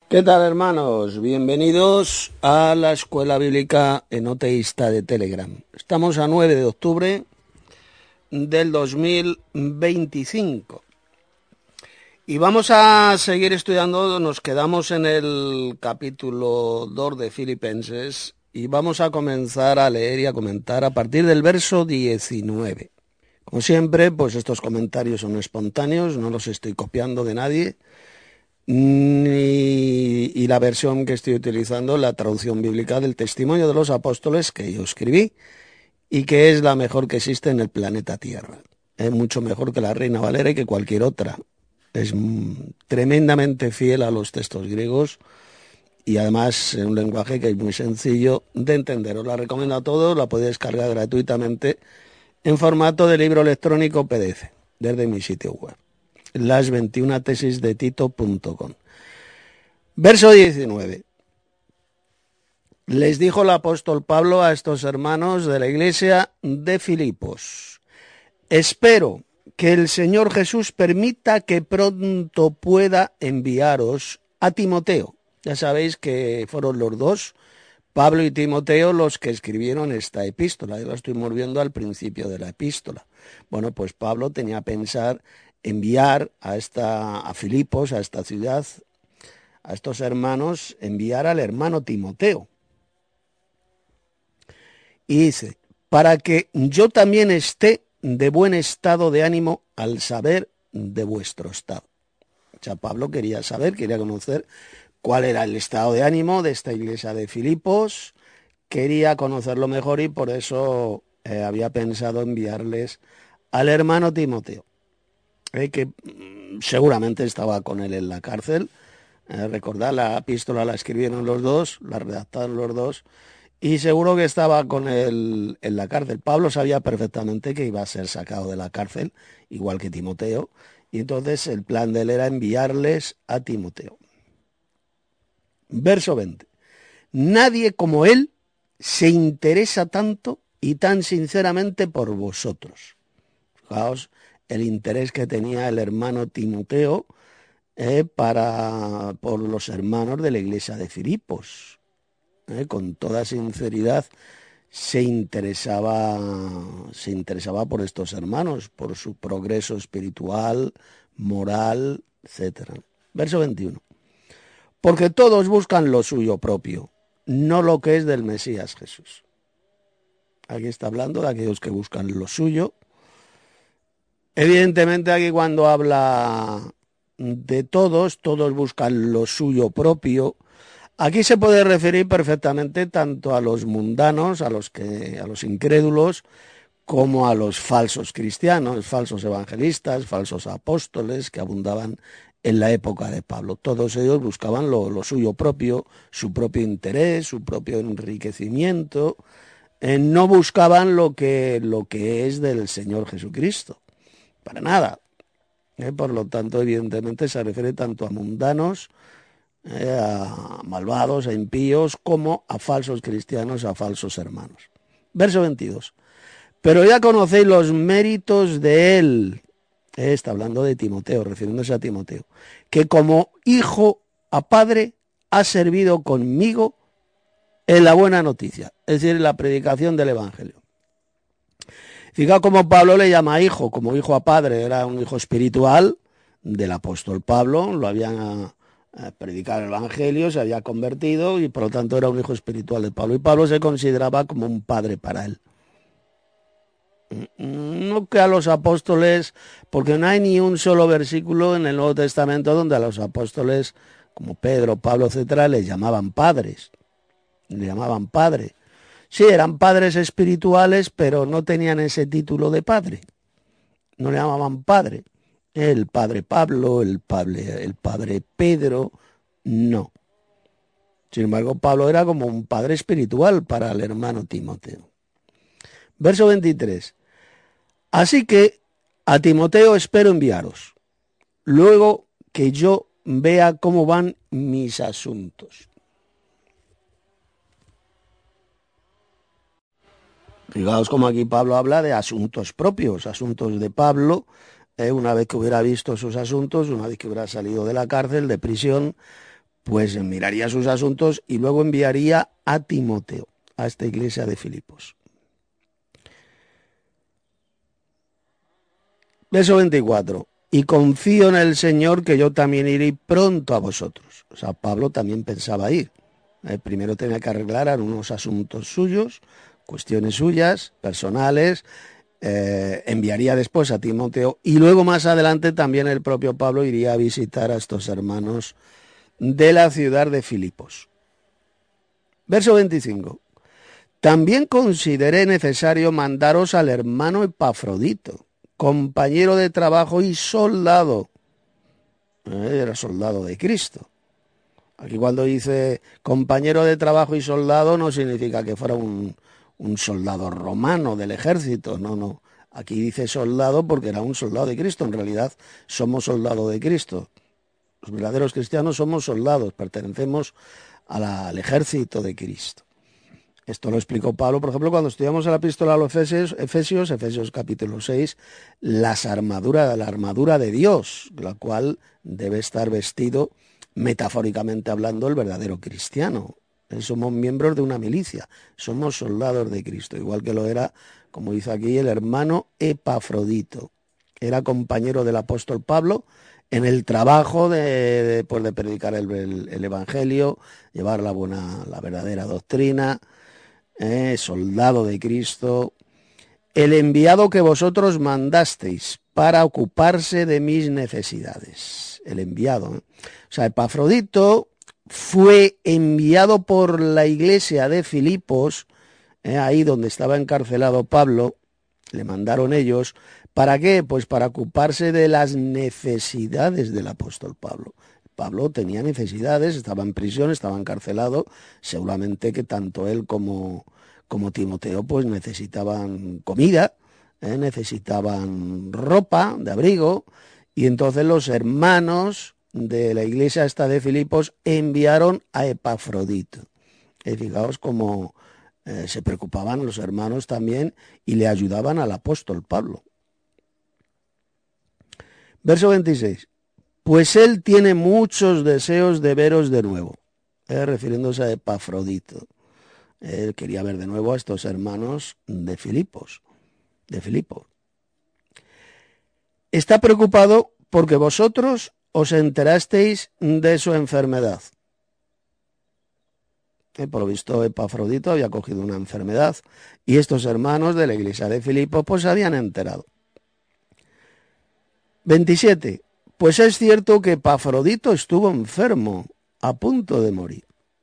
¿Qué tal, hermanos? Bienvenidos a la Escuela Bíblica Enoteísta de Telegram. Estamos a 9 de octubre del 2025 y vamos a seguir estudiando. Nos quedamos en el capítulo 2 de Filipenses y vamos a comenzar a leer y a comentar a partir del verso 19. Como siempre, pues estos comentarios son espontáneos, no los estoy copiando de nadie. Y la versión que estoy utilizando, la traducción bíblica del Testimonio de los Apóstoles que yo escribí y que es la mejor que existe en el planeta Tierra. Es mucho mejor que la Reina Valera y que cualquier otra. Es tremendamente fiel a los textos griegos y además en un lenguaje que es muy sencillo de entender. Os la recomiendo a todos, la podéis descargar gratuitamente en formato de libro electrónico PDF desde mi sitio web. Las 21 tesis de Tito.com. Verso 19. Les dijo el apóstol Pablo a estos hermanos de la iglesia de Filipos: espero que el Señor Jesús permita que pronto pueda enviaros a Timoteo. Ya sabéis que fueron los dos, Pablo y Timoteo, los que escribieron esta epístola. Yo la estuvimos viendo al principio de la epístola. Bueno, pues Pablo tenía pensar enviar a Filipos, a esta ciudad, a estos hermanos, enviar al hermano Timoteo. Y dice, para que yo también esté de buen estado de ánimo al saber de vuestro estado. O sea, Pablo quería conocer cuál era el estado de ánimo de esta iglesia de Filipos, quería conocerlo mejor y por eso había pensado enviarles al hermano Timoteo, que seguramente estaba con él en la cárcel. Recordad, la epístola la escribieron los dos, la redactaron los dos, y seguro que estaba con él en la cárcel. Pablo sabía perfectamente que iba a ser sacado de la cárcel, igual que Timoteo, y entonces el plan de él era enviarles a Timoteo. Verso 20. Nadie como él se interesa tanto y tan sinceramente por vosotros. Fijaos el interés que tenía el hermano Timoteo por los hermanos de la iglesia de Filipos. Con toda sinceridad se interesaba por estos hermanos, por su progreso espiritual, moral, etc. Verso 21. Porque todos buscan lo suyo propio, no lo que es del Mesías Jesús. Aquí está hablando de aquellos que buscan lo suyo. Evidentemente aquí cuando habla de todos buscan lo suyo propio. Aquí se puede referir perfectamente tanto a los mundanos, a los incrédulos, como a los falsos cristianos, falsos evangelistas, falsos apóstoles que abundaban en la época de Pablo. Todos ellos buscaban lo suyo propio, su propio interés, su propio enriquecimiento. No buscaban lo que es del Señor Jesucristo. Para nada. Por lo tanto, evidentemente se refiere tanto a mundanos, a malvados, a impíos, como a falsos cristianos, a falsos hermanos. Verso 22. Pero ya conocéis los méritos de él. Está hablando de Timoteo, refiriéndose a Timoteo, que como hijo a padre ha servido conmigo en la buena noticia, es decir, en la predicación del Evangelio. Fijaos cómo Pablo le llama hijo, como hijo a padre, era un hijo espiritual del apóstol Pablo, lo habían predicado el Evangelio, se había convertido y por lo tanto era un hijo espiritual de Pablo. Y Pablo se consideraba como un padre para él. No que a los apóstoles, porque no hay ni un solo versículo en el Nuevo Testamento donde a los apóstoles, como Pedro, Pablo, etcétera, les llamaban padres. Le llamaban padre. Sí, eran padres espirituales, pero no tenían ese título de padre. No le llamaban padre. El padre Pablo, el padre Pedro, no. Sin embargo, Pablo era como un padre espiritual para el hermano Timoteo. Verso 23. Así que a Timoteo espero enviaros, luego que yo vea cómo van mis asuntos. Fijaos como aquí Pablo habla de asuntos propios, asuntos de Pablo, una vez que hubiera visto sus asuntos, una vez que hubiera salido de la cárcel, de prisión, pues miraría sus asuntos y luego enviaría a Timoteo, a esta iglesia de Filipos. Verso 24. Y confío en el Señor que yo también iré pronto a vosotros. O sea, Pablo también pensaba ir. Primero tenía que arreglar unos asuntos suyos, cuestiones suyas, personales. Enviaría después a Timoteo y luego más adelante también el propio Pablo iría a visitar a estos hermanos de la ciudad de Filipos. Verso 25. También consideré necesario mandaros al hermano Epafrodito, compañero de trabajo y soldado. Era soldado de Cristo. Aquí cuando dice compañero de trabajo y soldado no significa que fuera un soldado romano del ejército, no. Aquí dice soldado porque era un soldado de Cristo. En realidad somos soldados de Cristo. Los verdaderos cristianos somos soldados, pertenecemos al ejército de Cristo. Esto lo explicó Pablo, por ejemplo, cuando estudiamos la epístola a los Efesios capítulo 6, la armadura de Dios, la cual debe estar vestido, metafóricamente hablando, el verdadero cristiano. Somos miembros de una milicia, somos soldados de Cristo, igual que lo era, como dice aquí, el hermano Epafrodito. Era compañero del apóstol Pablo en el trabajo de predicar el Evangelio, llevar la verdadera doctrina, soldado de Cristo, el enviado que vosotros mandasteis para ocuparse de mis necesidades. El enviado. O sea, Epafrodito fue enviado por la iglesia de Filipos, ahí donde estaba encarcelado Pablo, le mandaron ellos. ¿Para qué? Pues para ocuparse de las necesidades del apóstol Pablo. Pablo tenía necesidades, estaba en prisión, estaba encarcelado, seguramente que tanto él como Timoteo pues necesitaban comida, necesitaban ropa de abrigo, y entonces los hermanos de la iglesia esta de Filipos enviaron a Epafrodito. Fijaos cómo se preocupaban los hermanos también y le ayudaban al apóstol Pablo. Verso 26. Pues él tiene muchos deseos de veros de nuevo, refiriéndose a Epafrodito. Él quería ver de nuevo a estos hermanos de Filipo. Está preocupado porque vosotros os enterasteis de su enfermedad. Por lo visto, Epafrodito había cogido una enfermedad y estos hermanos de la iglesia de Filipos pues se habían enterado. 27. Pues es cierto que Epafrodito estuvo enfermo, a punto de morir.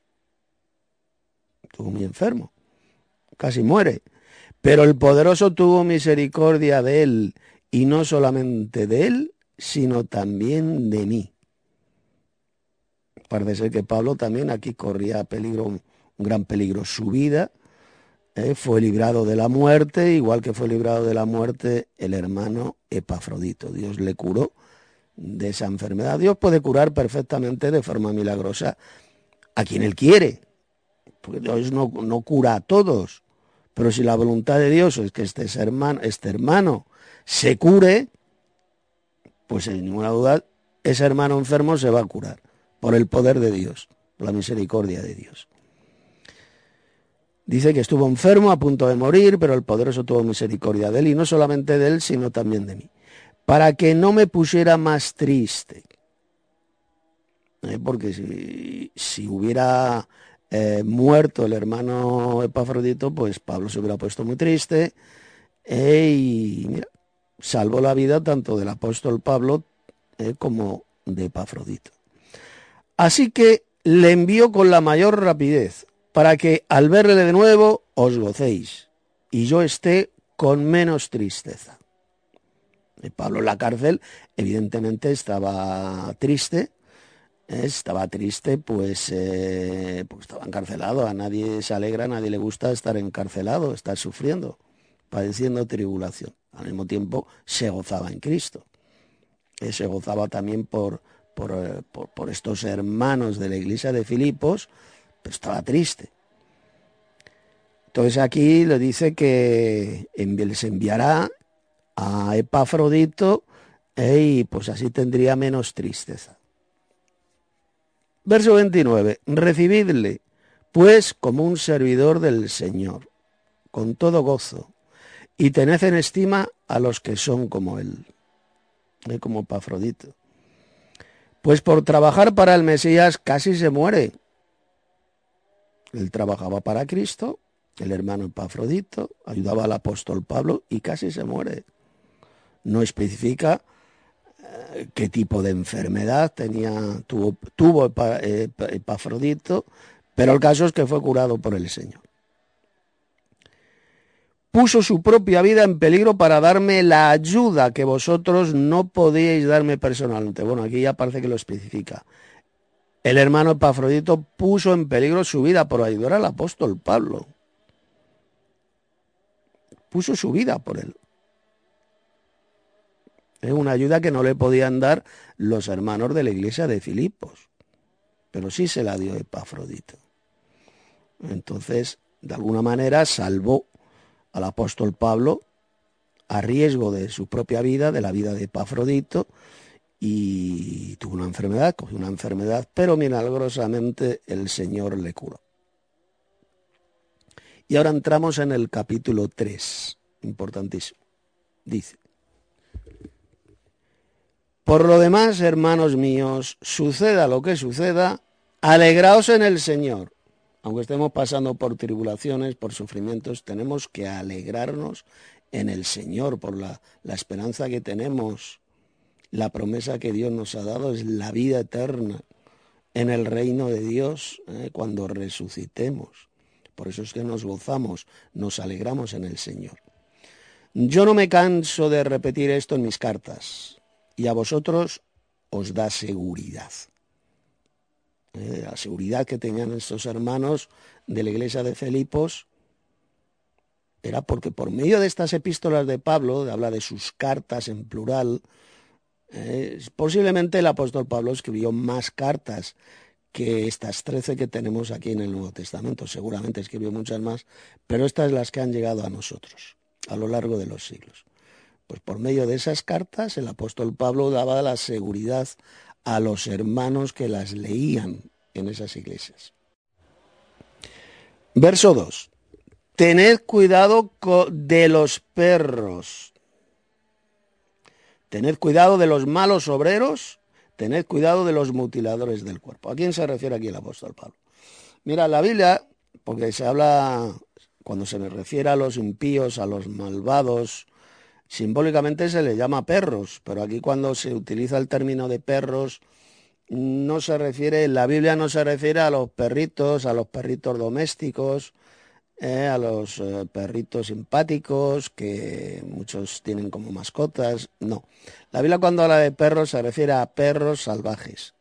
Estuvo muy enfermo, casi muere. Pero el poderoso tuvo misericordia de él, y no solamente de él, sino también de mí. Parece ser que Pablo también aquí corría peligro, un gran peligro su vida. Fue librado de la muerte, igual que fue librado de la muerte el hermano Epafrodito. Dios le curó de esa enfermedad. Dios puede curar perfectamente de forma milagrosa a quien Él quiere, porque Dios no cura a todos. Pero si la voluntad de Dios es que este hermano se cure, pues sin ninguna duda ese hermano enfermo se va a curar por el poder de Dios, por la misericordia de Dios. Dice que estuvo enfermo, a punto de morir, pero el poderoso tuvo misericordia de él, y no solamente de él, sino también de mí, para que no me pusiera más triste. Porque si hubiera muerto el hermano Epafrodito, pues Pablo se hubiera puesto muy triste, y mira, salvó la vida tanto del apóstol Pablo como de Epafrodito. Así que le envió con la mayor rapidez, para que al verle de nuevo os gocéis y yo esté con menos tristeza. Pablo en la cárcel evidentemente estaba triste, pues estaba encarcelado. A nadie se alegra, a nadie le gusta estar encarcelado, estar sufriendo, padeciendo tribulación. Al mismo tiempo se gozaba en Cristo. Se gozaba también por estos hermanos de la iglesia de Filipos, pero estaba triste. Entonces aquí le dice que les enviará a Epafrodito y pues así tendría menos tristeza. Verso 29. Recibidle, pues, como un servidor del Señor, con todo gozo, y tened en estima a los que son como él, como Epafrodito. Pues por trabajar para el Mesías casi se muere. Él trabajaba para Cristo, el hermano Epafrodito, ayudaba al apóstol Pablo y casi se muere. No especifica qué tipo de enfermedad tuvo Epafrodito, pero el caso es que fue curado por el Señor. Puso su propia vida en peligro para darme la ayuda que vosotros no podíais darme personalmente. Bueno, aquí ya parece que lo especifica. El hermano Epafrodito puso en peligro su vida por ayudar al apóstol Pablo. Puso su vida por él. Es una ayuda que no le podían dar los hermanos de la iglesia de Filipos, pero sí se la dio Epafrodito. Entonces, de alguna manera, salvó al apóstol Pablo a riesgo de su propia vida, de la vida de Epafrodito, y tuvo una enfermedad, cogió una enfermedad, pero milagrosamente el Señor le curó. Y ahora entramos en el capítulo 3, importantísimo. Dice: por lo demás, hermanos míos, suceda lo que suceda, alegraos en el Señor. Aunque estemos pasando por tribulaciones, por sufrimientos, tenemos que alegrarnos en el Señor por la esperanza que tenemos. La promesa que Dios nos ha dado es la vida eterna en el reino de Dios cuando resucitemos. Por eso es que nos gozamos, nos alegramos en el Señor. Yo no me canso de repetir esto en mis cartas, y a vosotros os da seguridad. La seguridad que tenían estos hermanos de la iglesia de Filipos era porque por medio de estas epístolas de Pablo, habla de sus cartas en plural, posiblemente el apóstol Pablo escribió más cartas que estas 13 que tenemos aquí en el Nuevo Testamento. Seguramente escribió muchas más, pero estas son las que han llegado a nosotros a lo largo de los siglos. Pues por medio de esas cartas el apóstol Pablo daba la seguridad a los hermanos que las leían en esas iglesias. Verso 2. Tened cuidado de los perros. Tened cuidado de los malos obreros. Tened cuidado de los mutiladores del cuerpo. ¿A quién se refiere aquí el apóstol Pablo? Mira, la Biblia, porque se habla, cuando se refiere a los impíos, a los malvados, simbólicamente se le llama perros, pero aquí cuando se utiliza el término de perros, no se refiere, la Biblia no se refiere a los perritos domésticos, a los perritos simpáticos que muchos tienen como mascotas. No, la Biblia cuando habla de perros se refiere a perros salvajes.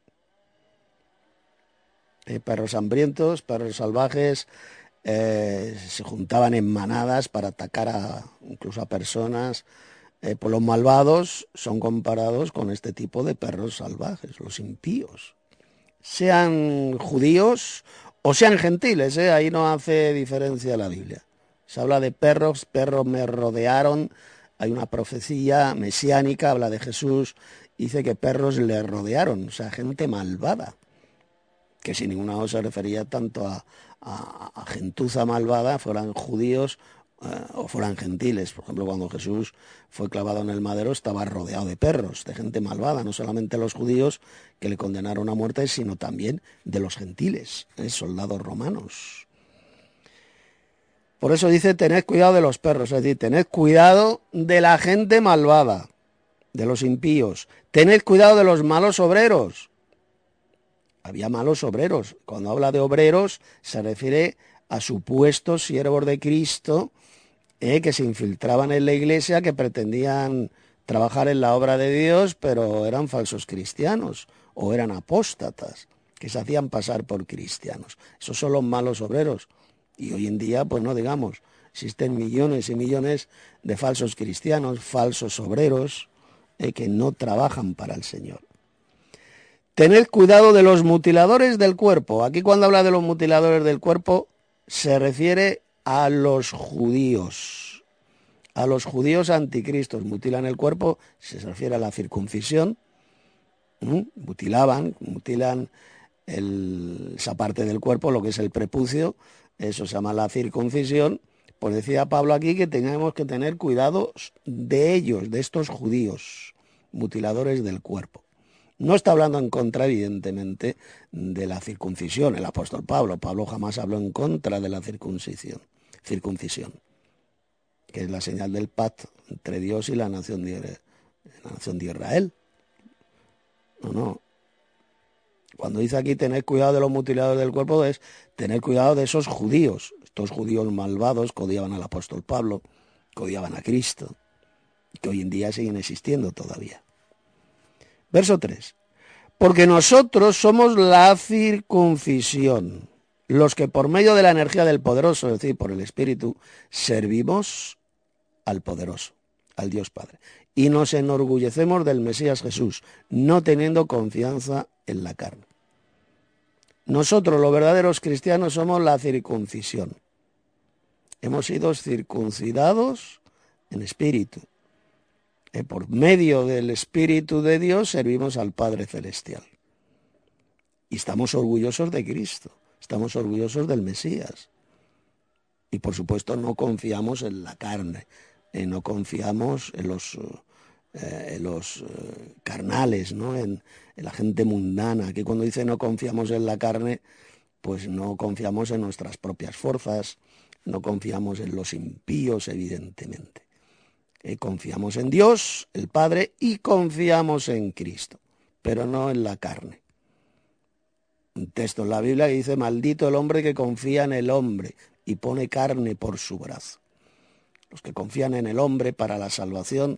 Perros hambrientos, perros salvajes, se juntaban en manadas para atacar incluso a personas. Pues los malvados son comparados con este tipo de perros salvajes, los impíos. Sean judíos o sean gentiles, ahí no hace diferencia la Biblia. Se habla de perros, perros me rodearon. Hay una profecía mesiánica, habla de Jesús, dice que perros le rodearon, o sea, gente malvada. Que sin ninguna duda se refería tanto a gentuza malvada, fueran judíos o fueran gentiles. Por ejemplo, cuando Jesús fue clavado en el madero estaba rodeado de perros, de gente malvada, no solamente los judíos que le condenaron a muerte, sino también de los gentiles, soldados romanos. Por eso dice, tened cuidado de los perros, es decir, tened cuidado de la gente malvada, de los impíos, tened cuidado de los malos obreros. Había malos obreros. Cuando habla de obreros se refiere a supuestos siervos de Cristo que se infiltraban en la iglesia, que pretendían trabajar en la obra de Dios, pero eran falsos cristianos o eran apóstatas, que se hacían pasar por cristianos. Esos son los malos obreros. Y hoy en día, pues no digamos, existen millones y millones de falsos cristianos, falsos obreros, que no trabajan para el Señor. Tened cuidado de los mutiladores del cuerpo. Aquí cuando habla de los mutiladores del cuerpo se refiere a los judíos anticristos. Mutilan el cuerpo, se refiere a la circuncisión, mutilan esa parte del cuerpo, lo que es el prepucio, eso se llama la circuncisión. Pues decía Pablo aquí que teníamos que tener cuidado de ellos, de estos judíos, mutiladores del cuerpo. No está hablando en contra, evidentemente, de la circuncisión, el apóstol Pablo. Pablo jamás habló en contra de la circuncisión, que es la señal del pacto entre Dios y la nación de Israel. No. Cuando dice aquí tener cuidado de los mutiladores del cuerpo, es tener cuidado de esos judíos, estos judíos malvados que odiaban al apóstol Pablo, que odiaban a Cristo, que hoy en día siguen existiendo todavía. Verso 3. Porque nosotros somos la circuncisión, los que por medio de la energía del poderoso, es decir, por el Espíritu, servimos al poderoso, al Dios Padre. Y nos enorgullecemos del Mesías Jesús, no teniendo confianza en la carne. Nosotros, los verdaderos cristianos, somos la circuncisión. Hemos sido circuncidados en espíritu. Por medio del Espíritu de Dios servimos al Padre Celestial. Y estamos orgullosos de Cristo, estamos orgullosos del Mesías. Y por supuesto no confiamos en la carne, no confiamos en los carnales, ¿no? En la gente mundana, que cuando dice no confiamos en la carne, pues no confiamos en nuestras propias fuerzas, no confiamos en los impíos, evidentemente. Confiamos en Dios, el Padre, y confiamos en Cristo, pero no en la carne. Un texto en la Biblia que dice, maldito el hombre que confía en el hombre y pone carne por su brazo. Los que confían en el hombre para la salvación,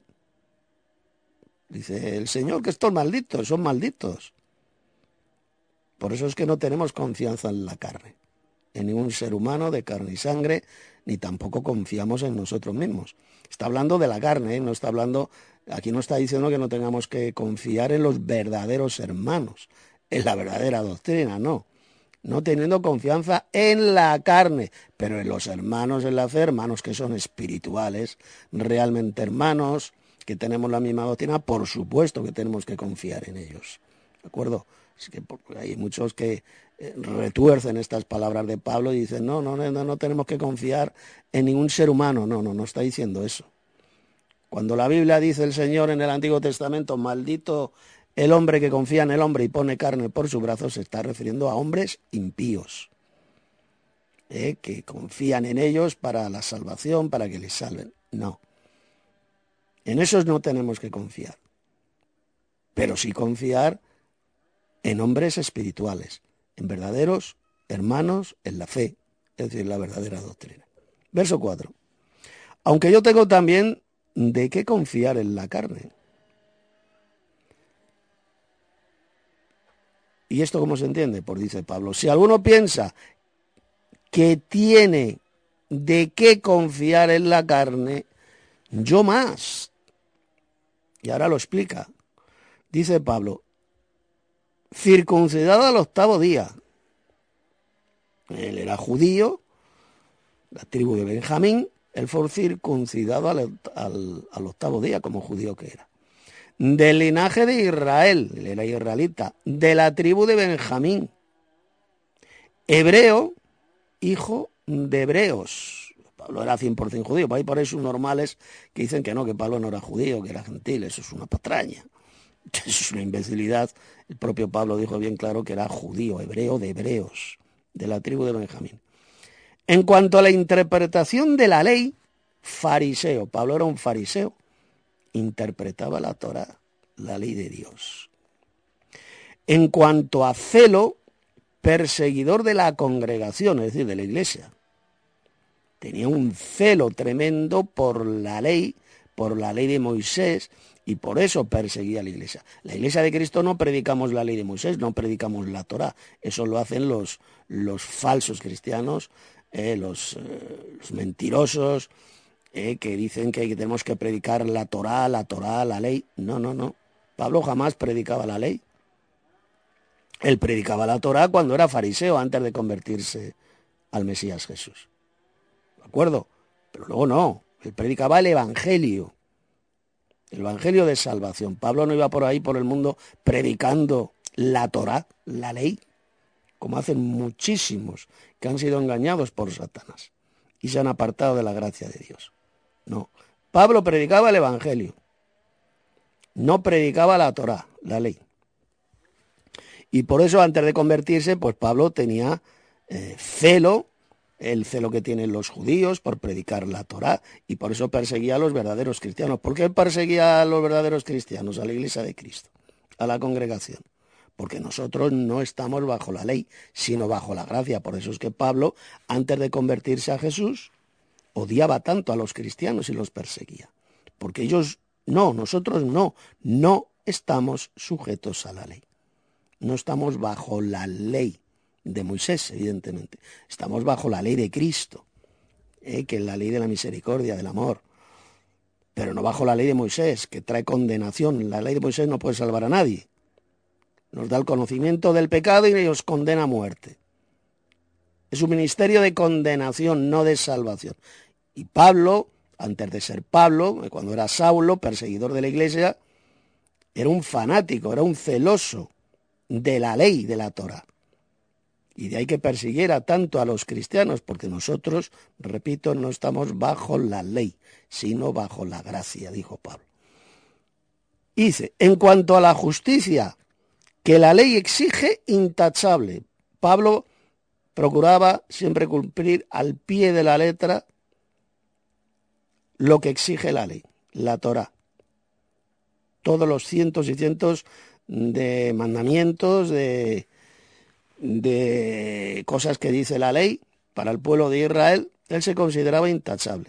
dice el Señor que estos malditos son malditos. Por eso es que no tenemos confianza en la carne, en ningún ser humano de carne y sangre, ni tampoco confiamos en nosotros mismos. Está hablando de la carne, no está hablando, aquí no está diciendo que no tengamos que confiar en los verdaderos hermanos, en la verdadera doctrina, no. No teniendo confianza en la carne, pero en los hermanos en la fe, hermanos que son espirituales, realmente hermanos, que tenemos la misma doctrina, por supuesto que tenemos que confiar en ellos. ¿De acuerdo? Es que hay muchos que retuercen estas palabras de Pablo y dicen, no tenemos que confiar en ningún ser humano. No está diciendo eso. Cuando la Biblia dice el Señor en el Antiguo Testamento, maldito el hombre que confía en el hombre y pone carne por su brazo, se está refiriendo a hombres impíos, que confían en ellos para la salvación, para que les salven. No. En esos no tenemos que confiar, pero sí confiar en hombres espirituales, en verdaderos hermanos en la fe, es decir, la verdadera doctrina. Verso 4. Aunque yo tengo también de qué confiar en la carne. ¿Y esto cómo se entiende? Pues dice Pablo, si alguno piensa que tiene de qué confiar en la carne, yo más. Y ahora lo explica. Dice Pablo, circuncidado al 8º día. Él era judío, la tribu de Benjamín, él fue circuncidado al 8º día como judío que era. Del linaje de Israel, él era israelita, de la tribu de Benjamín. Hebreo, hijo de hebreos. Pablo era 100% judío, hay por eso normales que dicen que no, que Pablo no era judío, que era gentil, eso es una patraña. Eso es una imbecilidad. El propio Pablo dijo bien claro que era judío, hebreo de hebreos, de la tribu de Benjamín. En cuanto a la interpretación de la ley, fariseo. Pablo era un fariseo. Interpretaba la Torá, la ley de Dios. En cuanto a celo, perseguidor de la congregación, es decir, de la iglesia. Tenía un celo tremendo por la ley de Moisés, y por eso perseguía a la iglesia. La iglesia de Cristo no predicamos la ley de Moisés, no predicamos la Torá. Eso lo hacen los falsos cristianos, los mentirosos, que dicen que tenemos que predicar la Torá, la ley. No. Pablo jamás predicaba la ley. Él predicaba la Torá cuando era fariseo, antes de convertirse al Mesías Jesús. ¿De acuerdo? Pero luego no. Él predicaba el Evangelio de salvación. Pablo no iba por ahí, por el mundo, predicando la Torá, la ley. como hacen muchísimos que han sido engañados por Satanás y se han apartado de la gracia de Dios. No, Pablo predicaba el Evangelio, no predicaba la Torá, la ley. Y por eso antes de convertirse, pues Pablo tenía celo, el celo que tienen los judíos por predicar la Torá, y por eso perseguía a los verdaderos cristianos. ¿Por qué perseguía a los verdaderos cristianos? A la iglesia de Cristo, a la congregación. Porque nosotros no estamos bajo la ley, sino bajo la gracia. Por eso es que Pablo, antes de convertirse a Jesús, odiaba tanto a los cristianos y los perseguía. Porque ellos no, nosotros no estamos sujetos a la ley. No estamos bajo la ley de Moisés, evidentemente. Estamos bajo la ley de Cristo, que es la ley de la misericordia, del amor. Pero no bajo la ley de Moisés, que trae condenación. La ley de Moisés no puede salvar a nadie. Nos da el conocimiento del pecado y nos condena a muerte. Es un ministerio de condenación, no de salvación. Y Pablo, antes de ser Pablo, cuando era Saulo, perseguidor de la iglesia, era un fanático, era un celoso de la ley de la Torá. Y de ahí que persiguiera tanto a los cristianos, porque nosotros, repito, no estamos bajo la ley, sino bajo la gracia, dijo Pablo. Dice, en cuanto a la justicia que la ley exige, intachable. Pablo procuraba siempre cumplir al pie de la letra lo que exige la ley, la Torá. Todos los cientos y cientos de mandamientos, de cosas que dice la ley para el pueblo de Israel, él se consideraba intachable.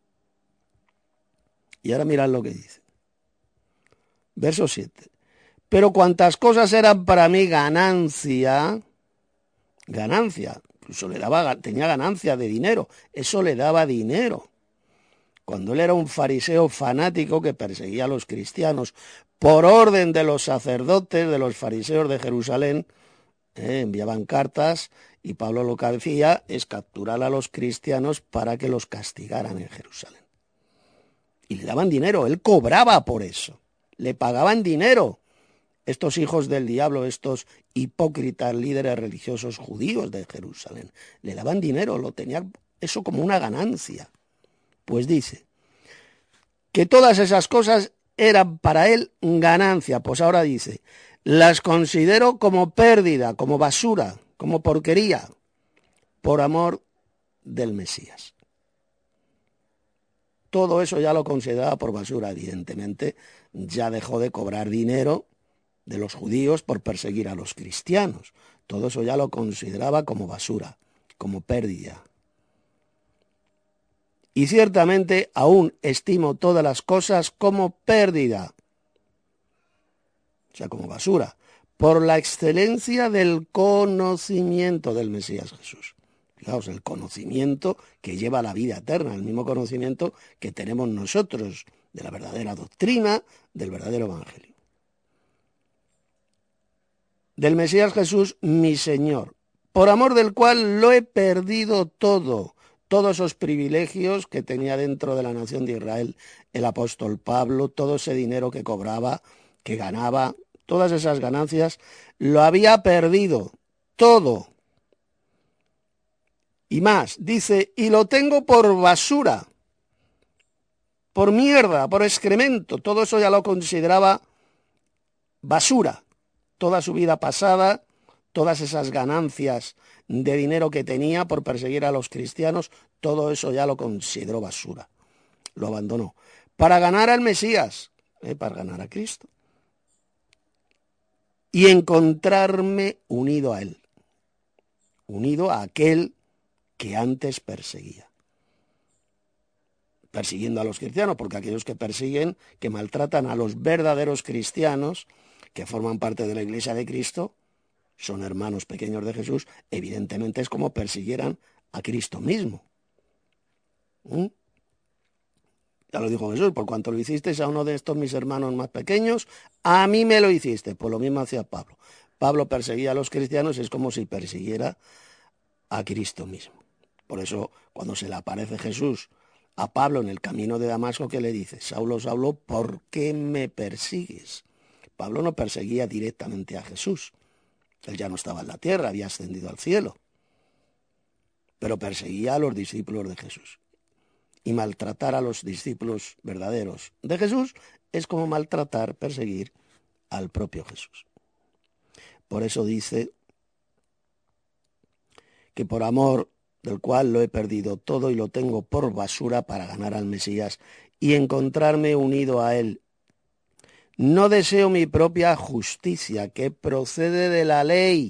Y ahora mirad lo que dice. Verso 7. Pero cuantas cosas eran para mí ganancia, incluso tenía ganancia de dinero, eso le daba dinero. Cuando él era un fariseo fanático que perseguía a los cristianos por orden de los sacerdotes, de los fariseos de Jerusalén, enviaban cartas y Pablo lo que hacía es capturar a los cristianos para que los castigaran en Jerusalén. Y le daban dinero, él cobraba por eso, le pagaban dinero. Estos hijos del diablo, estos hipócritas líderes religiosos judíos de Jerusalén, le daban dinero, lo tenían eso como una ganancia. Pues dice que todas esas cosas eran para él ganancia. Pues ahora dice, las considero como pérdida, como basura, como porquería, por amor del Mesías. Todo eso ya lo consideraba por basura, evidentemente. Ya dejó de cobrar dinero de los judíos por perseguir a los cristianos. Todo eso ya lo consideraba como basura, como pérdida. Y ciertamente aún estimo todas las cosas como pérdida, o sea, como basura, por la excelencia del conocimiento del Mesías Jesús. Fijaos, el conocimiento que lleva a la vida eterna, el mismo conocimiento que tenemos nosotros de la verdadera doctrina, del verdadero evangelio. Del Mesías Jesús, mi Señor, por amor del cual lo he perdido todo. Todos esos privilegios que tenía dentro de la nación de Israel el apóstol Pablo, todo ese dinero que cobraba, que ganaba, todas esas ganancias, lo había perdido, todo. Y más, dice, y lo tengo por basura, por mierda, por excremento, todo eso ya lo consideraba basura. Toda su vida pasada, todas esas ganancias de dinero que tenía por perseguir a los cristianos, todo eso ya lo consideró basura. Lo abandonó. Para ganar al Mesías, para ganar a Cristo. Y encontrarme unido a Él. Unido a aquel que antes perseguía. Persiguiendo a los cristianos, porque aquellos que persiguen, que maltratan a los verdaderos cristianos, que forman parte de la Iglesia de Cristo, son hermanos pequeños de Jesús, evidentemente es como persiguieran a Cristo mismo. Ya lo dijo Jesús, por cuanto lo hicisteis a uno de estos mis hermanos más pequeños, a mí me lo hiciste. Pues lo mismo hacía Pablo. Pablo perseguía a los cristianos, es como si persiguiera a Cristo mismo. Por eso, cuando se le aparece Jesús a Pablo en el camino de Damasco, ¿qué le dice? Saulo, Saulo, ¿por qué me persigues? Pablo no perseguía directamente a Jesús. Él ya no estaba en la tierra, había ascendido al cielo, pero perseguía a los discípulos de Jesús. Y maltratar a los discípulos verdaderos de Jesús es como maltratar, perseguir al propio Jesús. Por eso dice que por amor del cual lo he perdido todo y lo tengo por basura para ganar al Mesías y encontrarme unido a él. No deseo mi propia justicia, que procede de la ley.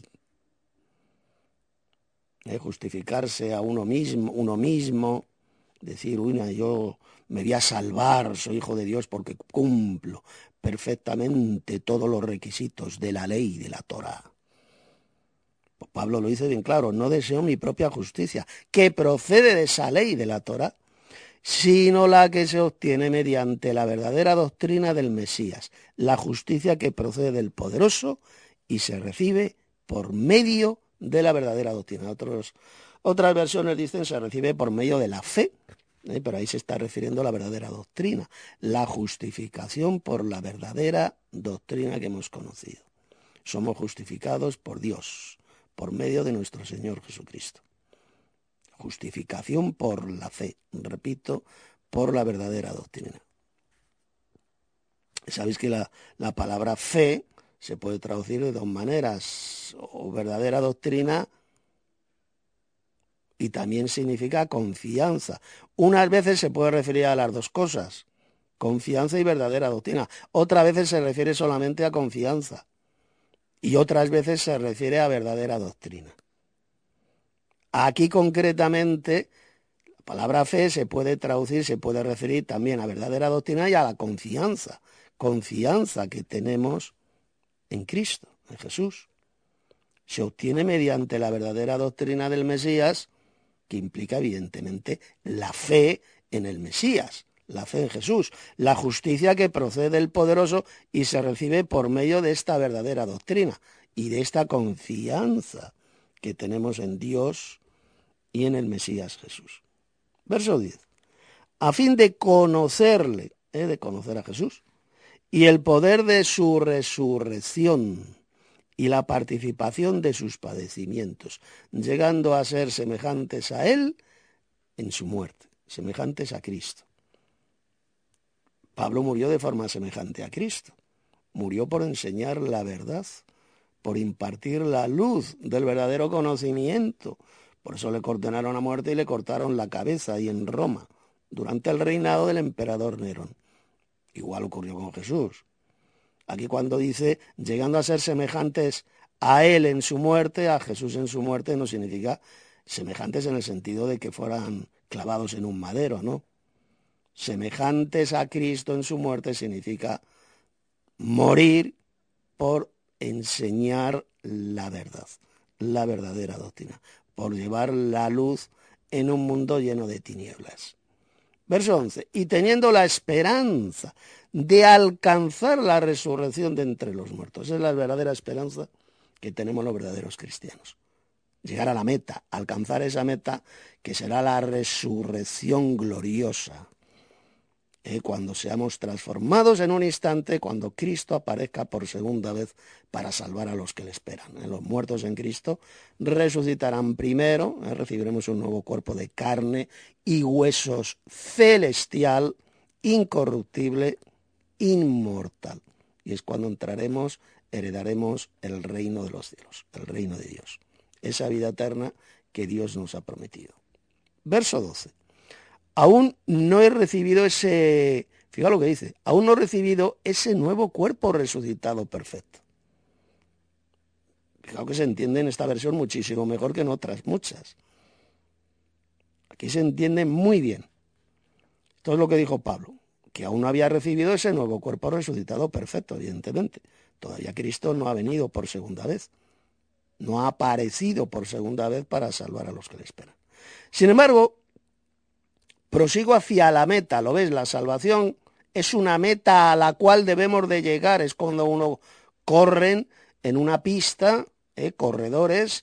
Justificarse a uno mismo, decir, yo me voy a salvar, soy hijo de Dios porque cumplo perfectamente todos los requisitos de la ley, de la Torá. Pues Pablo lo dice bien claro, no deseo mi propia justicia, que procede de esa ley de la Torá, sino la que se obtiene mediante la verdadera doctrina del Mesías, la justicia que procede del poderoso y se recibe por medio de la verdadera doctrina. Otras versiones dicen se recibe por medio de la fe, pero ahí se está refiriendo a la verdadera doctrina, la justificación por la verdadera doctrina que hemos conocido. Somos justificados por Dios, por medio de nuestro Señor Jesucristo. Justificación por la fe, repito, por la verdadera doctrina. Sabéis que la palabra fe se puede traducir de dos maneras, o verdadera doctrina y también significa confianza. Unas veces se puede referir a las dos cosas, confianza y verdadera doctrina. Otras veces se refiere solamente a confianza y otras veces se refiere a verdadera doctrina. Aquí concretamente, la palabra fe se puede traducir, se puede referir también a verdadera doctrina y a la confianza que tenemos en Cristo, en Jesús. Se obtiene mediante la verdadera doctrina del Mesías, que implica evidentemente la fe en el Mesías, la fe en Jesús, la justicia que procede del poderoso y se recibe por medio de esta verdadera doctrina y de esta confianza que tenemos en Dios y en el Mesías Jesús. Verso 10. A fin de conocerle, de conocer a Jesús, y el poder de su resurrección y la participación de sus padecimientos, llegando a ser semejantes a él en su muerte, semejantes a Cristo. Pablo murió de forma semejante a Cristo. Murió por enseñar la verdad, por impartir la luz del verdadero conocimiento. Por eso le condenaron a muerte y le cortaron la cabeza ahí en Roma, durante el reinado del emperador Nerón. Igual ocurrió con Jesús. Aquí cuando dice, llegando a ser semejantes a él en su muerte, a Jesús en su muerte, no significa semejantes en el sentido de que fueran clavados en un madero, ¿no? Semejantes a Cristo en su muerte significa morir por enseñar la verdad, la verdadera doctrina, por llevar la luz en un mundo lleno de tinieblas. Verso 11, y teniendo la esperanza de alcanzar la resurrección de entre los muertos. Esa es la verdadera esperanza que tenemos los verdaderos cristianos. Llegar a la meta, alcanzar esa meta que será la resurrección gloriosa. Cuando seamos transformados en un instante, cuando Cristo aparezca por segunda vez para salvar a los que le esperan. Los muertos en Cristo resucitarán primero, recibiremos un nuevo cuerpo de carne y huesos celestial, incorruptible, inmortal. Y es cuando heredaremos el reino de los cielos, el reino de Dios. Esa vida eterna que Dios nos ha prometido. Verso 12. Aún no he recibido fíjate lo que dice, aún no he recibido ese nuevo cuerpo resucitado perfecto. Fijaos que se entiende en esta versión muchísimo mejor que en otras muchas. Aquí se entiende muy bien. Esto es lo que dijo Pablo, que aún no había recibido ese nuevo cuerpo resucitado perfecto, evidentemente. Todavía Cristo no ha venido por segunda vez. No ha aparecido por segunda vez para salvar a los que le esperan. Sin embargo, prosigo hacia la meta, ¿lo ves? La salvación es una meta a la cual debemos de llegar. Es cuando uno corren en una pista, corredores,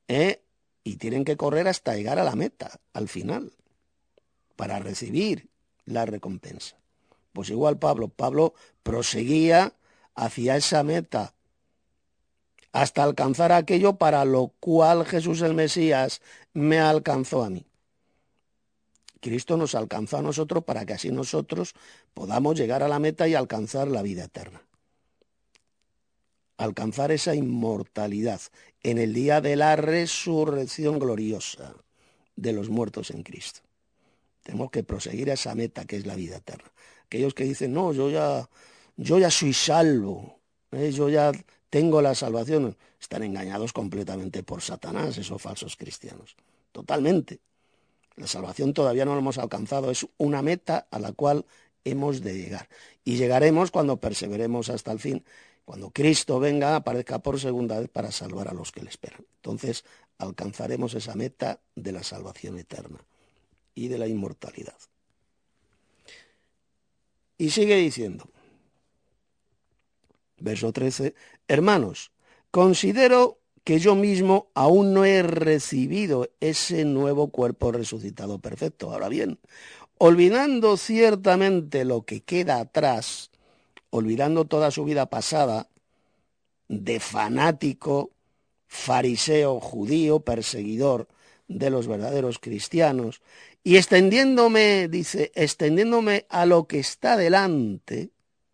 y tienen que correr hasta llegar a la meta, al final, para recibir la recompensa. Pues igual Pablo proseguía hacia esa meta, hasta alcanzar aquello para lo cual Jesús el Mesías me alcanzó a mí. Cristo nos alcanzó a nosotros para que así nosotros podamos llegar a la meta y alcanzar la vida eterna. Alcanzar esa inmortalidad en el día de la resurrección gloriosa de los muertos en Cristo. Tenemos que proseguir a esa meta que es la vida eterna. Aquellos que dicen, no, yo ya soy salvo, yo ya tengo la salvación, están engañados completamente por Satanás, esos falsos cristianos. Totalmente. La salvación todavía no la hemos alcanzado, es una meta a la cual hemos de llegar. Y llegaremos cuando perseveremos hasta el fin, cuando Cristo venga, aparezca por segunda vez para salvar a los que le esperan. Entonces alcanzaremos esa meta de la salvación eterna y de la inmortalidad. Y sigue diciendo, verso 13, hermanos, considero que yo mismo aún no he recibido ese nuevo cuerpo resucitado perfecto. Ahora bien, olvidando ciertamente lo que queda atrás, olvidando toda su vida pasada de fanático, fariseo, judío, perseguidor de los verdaderos cristianos, y extendiéndome, dice, extendiéndome a lo que está delante,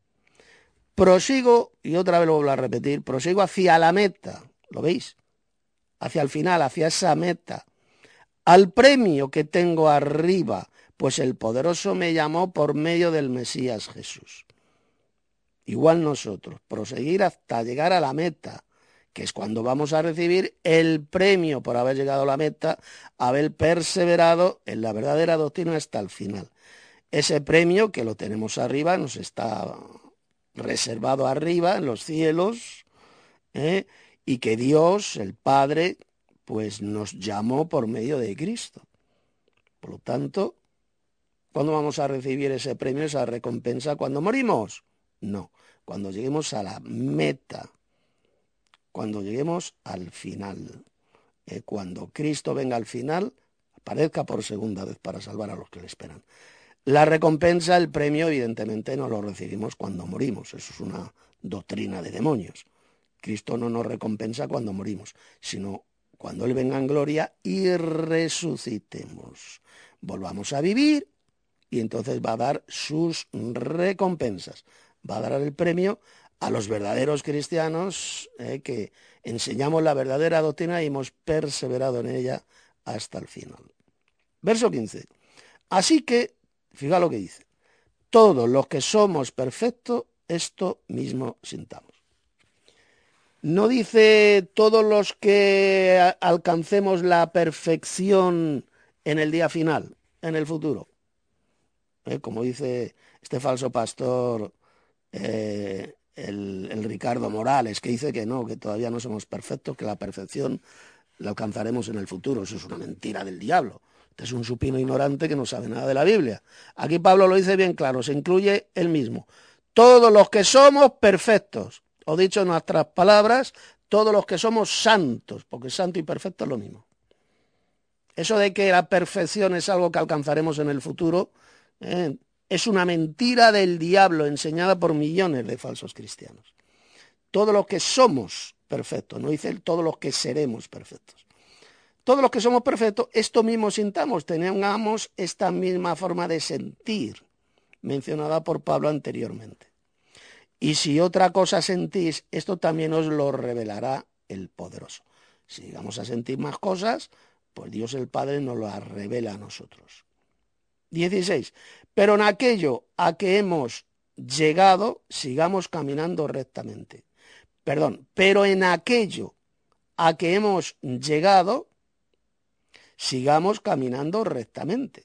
prosigo, y otra vez lo vuelvo a repetir, prosigo hacia la meta, ¿lo veis? Hacia el final, hacia esa meta, al premio que tengo arriba, pues el poderoso me llamó por medio del Mesías Jesús. Igual nosotros, proseguir hasta llegar a la meta, que es cuando vamos a recibir el premio por haber llegado a la meta, haber perseverado en la verdadera doctrina hasta el final. Ese premio que lo tenemos arriba, nos está reservado arriba en los cielos, y que Dios, el Padre, pues nos llamó por medio de Cristo. Por lo tanto, ¿cuándo vamos a recibir ese premio, esa recompensa? ¿Cuando morimos? No, cuando lleguemos a la meta, cuando lleguemos al final, cuando Cristo venga al final, aparezca por segunda vez para salvar a los que le esperan. La recompensa, el premio, evidentemente no lo recibimos cuando morimos, eso es una doctrina de demonios. Cristo no nos recompensa cuando morimos, sino cuando Él venga en gloria y resucitemos. Volvamos a vivir y entonces va a dar sus recompensas, va a dar el premio a los verdaderos cristianos que enseñamos la verdadera doctrina y hemos perseverado en ella hasta el final. Verso 15. Así que, fija lo que dice, todos los que somos perfectos, esto mismo sintamos. No dice todos los que alcancemos la perfección en el día final, en el futuro. Como dice este falso pastor, el Ricardo Morales, que dice que no, que todavía no somos perfectos, que la perfección la alcanzaremos en el futuro. Eso es una mentira del diablo. Este es un supino ignorante que no sabe nada de la Biblia. Aquí Pablo lo dice bien claro, se incluye él mismo. Todos los que somos perfectos, o dicho en nuestras palabras, todos los que somos santos, porque santo y perfecto es lo mismo. Eso de que la perfección es algo que alcanzaremos en el futuro, es una mentira del diablo enseñada por millones de falsos cristianos. Todos los que somos perfectos, no dice todos los que seremos perfectos. Todos los que somos perfectos, esto mismo sintamos, tengamos esta misma forma de sentir, mencionada por Pablo anteriormente. Y si otra cosa sentís, esto también os lo revelará el poderoso. Si llegamos a sentir más cosas, pues Dios el Padre nos lo revela a nosotros. 16. Pero en aquello a que hemos llegado, sigamos caminando rectamente. Pero en aquello a que hemos llegado, sigamos caminando rectamente.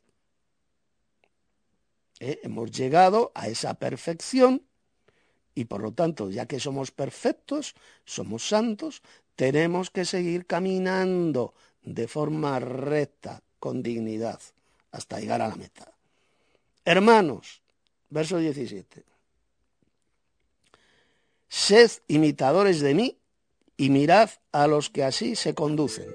Hemos llegado a esa perfección y por lo tanto, ya que somos perfectos, somos santos, tenemos que seguir caminando de forma recta, con dignidad, hasta llegar a la meta. Hermanos, verso 17. Sed imitadores de mí y mirad a los que así se conducen.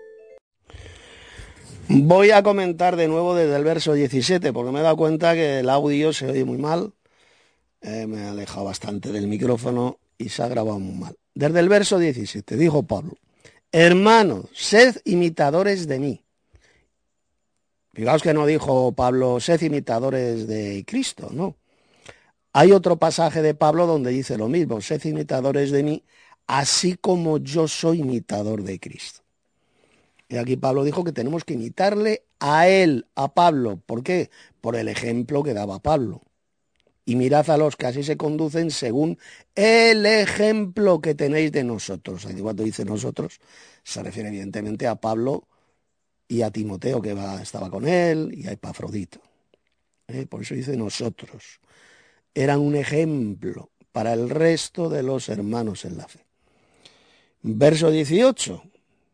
Voy a comentar de nuevo desde el verso 17 porque me he dado cuenta que el audio se oye muy mal. Me he alejado bastante del micrófono y se ha grabado muy mal. Desde el verso 17, dijo Pablo, hermanos, sed imitadores de mí. Fijaos que no dijo Pablo, sed imitadores de Cristo, no. Hay otro pasaje de Pablo donde dice lo mismo, sed imitadores de mí, así como yo soy imitador de Cristo. Y aquí Pablo dijo que tenemos que imitarle a él, a Pablo. ¿Por qué? Por el ejemplo que daba Pablo. Y mirad a los que así se conducen según el ejemplo que tenéis de nosotros. Aquí cuando dice nosotros, se refiere evidentemente a Pablo y a Timoteo, que estaba con él, y a Epafrodito. Por eso dice nosotros. Eran un ejemplo para el resto de los hermanos en la fe. Verso 18.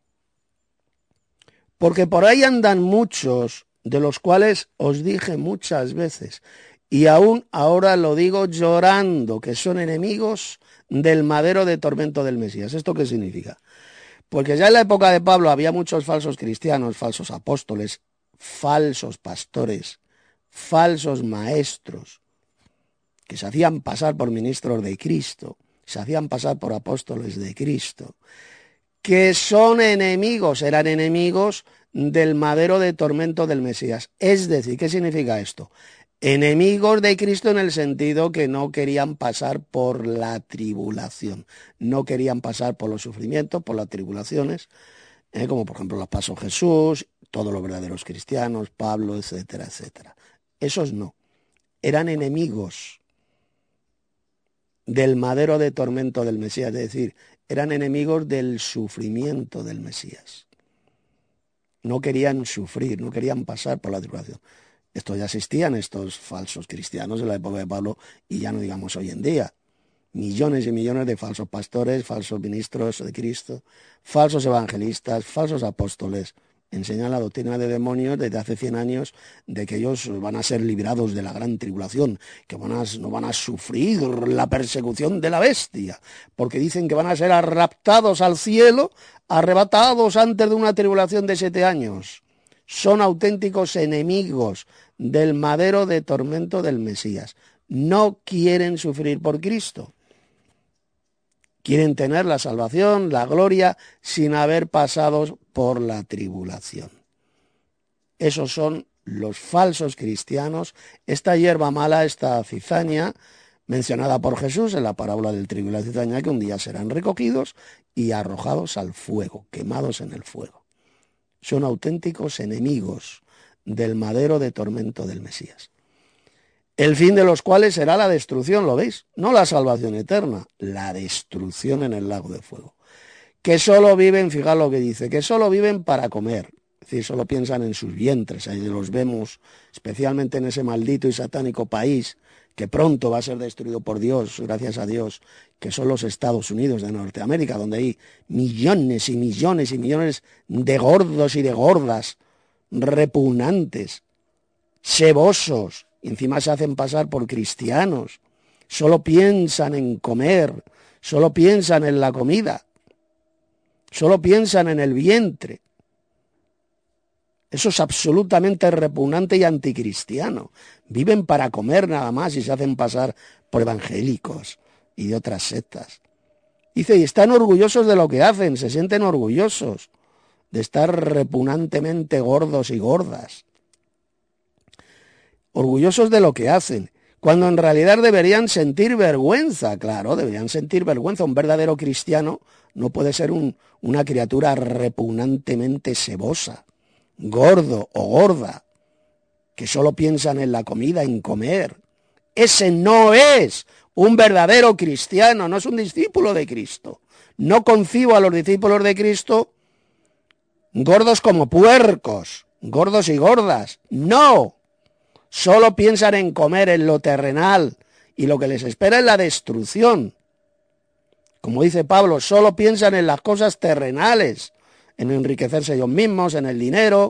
Porque por ahí andan muchos, de los cuales os dije muchas veces, y aún ahora lo digo llorando, que son enemigos del madero de tormento del Mesías. ¿Esto qué significa? Porque ya en la época de Pablo había muchos falsos cristianos, falsos apóstoles, falsos pastores, falsos maestros, que se hacían pasar por ministros de Cristo, se hacían pasar por apóstoles de Cristo, que son enemigos, eran enemigos del madero de tormento del Mesías. Es decir, ¿qué significa esto? Enemigos de Cristo en el sentido que no querían pasar por la tribulación, no querían pasar por los sufrimientos, por las tribulaciones, como por ejemplo las pasó Jesús, todos los verdaderos cristianos, Pablo, etcétera, etcétera. Esos no, eran enemigos del madero de tormento del Mesías, es decir, eran enemigos del sufrimiento del Mesías. No querían sufrir, no querían pasar por la tribulación. Esto ya existían estos falsos cristianos en la época de Pablo y ya no digamos hoy en día. Millones y millones de falsos pastores, falsos ministros de Cristo, falsos evangelistas, falsos apóstoles. Enseñan la doctrina de demonios desde hace 100 años de que ellos van a ser librados de la gran tribulación, que no van a sufrir la persecución de la bestia, porque dicen que van a ser raptados al cielo, arrebatados antes de una tribulación de 7 años. Son auténticos enemigos del madero de tormento del Mesías. No quieren sufrir por Cristo. Quieren tener la salvación, la gloria, sin haber pasado por la tribulación. Esos son los falsos cristianos, esta hierba mala, esta cizaña, mencionada por Jesús en la parábola del trigo y la cizaña, que un día serán recogidos y arrojados al fuego, quemados en el fuego. Son auténticos enemigos del madero de tormento del Mesías. El fin de los cuales será la destrucción, ¿lo veis? No la salvación eterna, la destrucción en el lago de fuego. Que solo viven, fijad lo que dice, que solo viven para comer. Es decir, solo piensan en sus vientres. Ahí los vemos, especialmente en ese maldito y satánico país, que pronto va a ser destruido por Dios, gracias a Dios, que son los Estados Unidos de Norteamérica, donde hay millones y millones y millones de gordos y de gordas, repugnantes, sebosos, encima se hacen pasar por cristianos, solo piensan en comer, solo piensan en la comida, solo piensan en el vientre. Eso es absolutamente repugnante y anticristiano. Viven para comer nada más y se hacen pasar por evangélicos y de otras sectas. Dice, y están orgullosos de lo que hacen, se sienten orgullosos de estar repugnantemente gordos y gordas. Orgullosos de lo que hacen, cuando en realidad deberían sentir vergüenza, claro, deberían sentir vergüenza. Un verdadero cristiano no puede ser una criatura repugnantemente sebosa, gordo o gorda, que solo piensan en la comida, en comer. Ese no es un verdadero cristiano, no es un discípulo de Cristo. No concibo a los discípulos de Cristo gordos como puercos, gordos y gordas. No. Solo piensan en comer, en lo terrenal, y lo que les espera es la destrucción. Como dice Pablo, solo piensan en las cosas terrenales, en enriquecerse ellos mismos, en el dinero.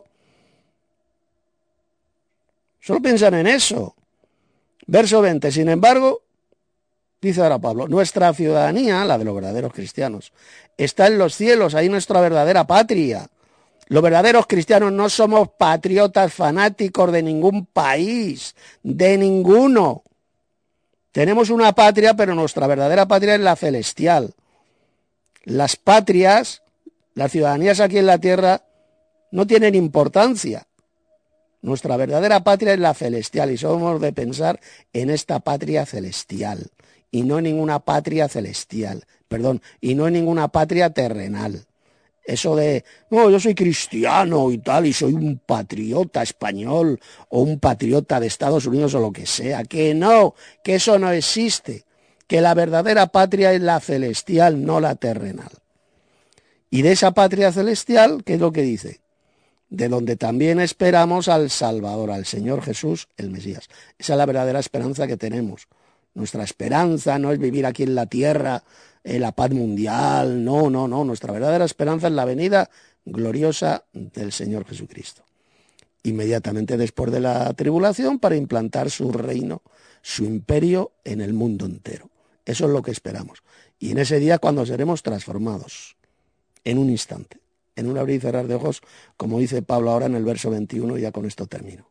Solo piensan en eso. Verso 20, sin embargo, dice ahora Pablo, nuestra ciudadanía, la de los verdaderos cristianos, está en los cielos, ahí nuestra verdadera patria. Los verdaderos cristianos no somos patriotas fanáticos de ningún país, de ninguno. Tenemos una patria, pero nuestra verdadera patria es la celestial. Las patrias, las ciudadanías aquí en la tierra, no tienen importancia. Nuestra verdadera patria es la celestial y somos de pensar en esta patria celestial y no en ninguna patria celestial, y no en ninguna patria terrenal. Eso de, no, yo soy cristiano y tal, y soy un patriota español o un patriota de Estados Unidos o lo que sea, que no, que eso no existe, que la verdadera patria es la celestial, no la terrenal. Y de esa patria celestial, ¿qué es lo que dice? De donde también esperamos al Salvador, al Señor Jesús, el Mesías. Esa es la verdadera esperanza que tenemos. Nuestra esperanza no es vivir aquí en la tierra, la paz mundial, no. Nuestra verdadera esperanza es la venida gloriosa del Señor Jesucristo. Inmediatamente después de la tribulación, para implantar su reino, su imperio en el mundo entero. Eso es lo que esperamos. Y en ese día cuando seremos transformados, en un instante. En un abrir y cerrar de ojos, como dice Pablo ahora en el verso 21, y ya con esto termino.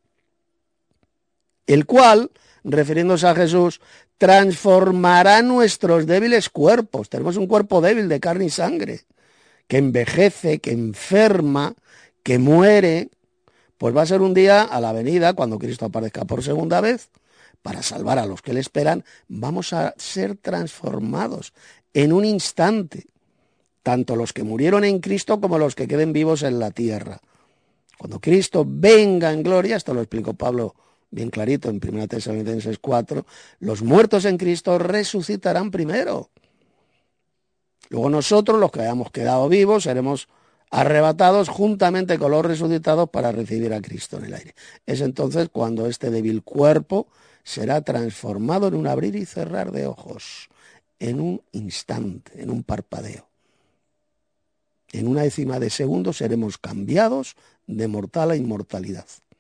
El cual, refiriéndose a Jesús, transformará nuestros débiles cuerpos. Tenemos un cuerpo débil de carne y sangre, que envejece, que enferma, que muere. Pues va a ser un día a la venida, cuando Cristo aparezca por segunda vez, para salvar a los que le esperan, vamos a ser transformados en un instante. Tanto los que murieron en Cristo como los que queden vivos en la tierra. Cuando Cristo venga en gloria, esto lo explicó Pablo bien clarito en 1 Tesalonicenses 4, los muertos en Cristo resucitarán primero. Luego nosotros, los que hayamos quedado vivos, seremos arrebatados juntamente con los resucitados para recibir a Cristo en el aire. Es entonces cuando este débil cuerpo será transformado en un abrir y cerrar de ojos, en un instante, en un parpadeo. En una décima de segundo seremos cambiados de mortal a inmortalidad.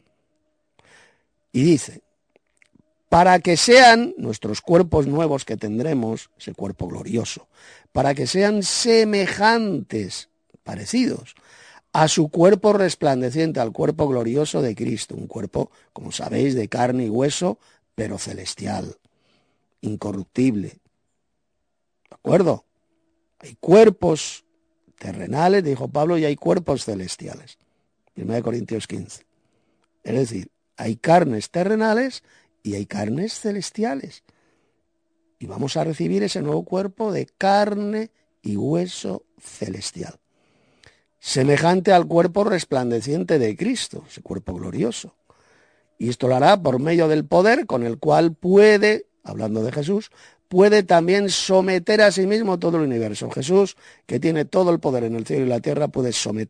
Y dice, para que sean nuestros cuerpos nuevos que tendremos, ese cuerpo glorioso, para que sean semejantes, parecidos, a su cuerpo resplandeciente, al cuerpo glorioso de Cristo, un cuerpo, como sabéis, de carne y hueso, pero celestial, incorruptible. ¿De acuerdo? Hay cuerpos terrenales, dijo Pablo, y hay cuerpos celestiales. 1 Corintios 15. Es decir, hay carnes terrenales y hay carnes celestiales. Y vamos a recibir ese nuevo cuerpo de carne y hueso celestial. Semejante al cuerpo resplandeciente de Cristo, ese cuerpo glorioso. Y esto lo hará por medio del poder con el cual puede, hablando de Jesús, puede también someter a sí mismo todo el universo. Jesús, que tiene todo el poder en el cielo y la tierra, puede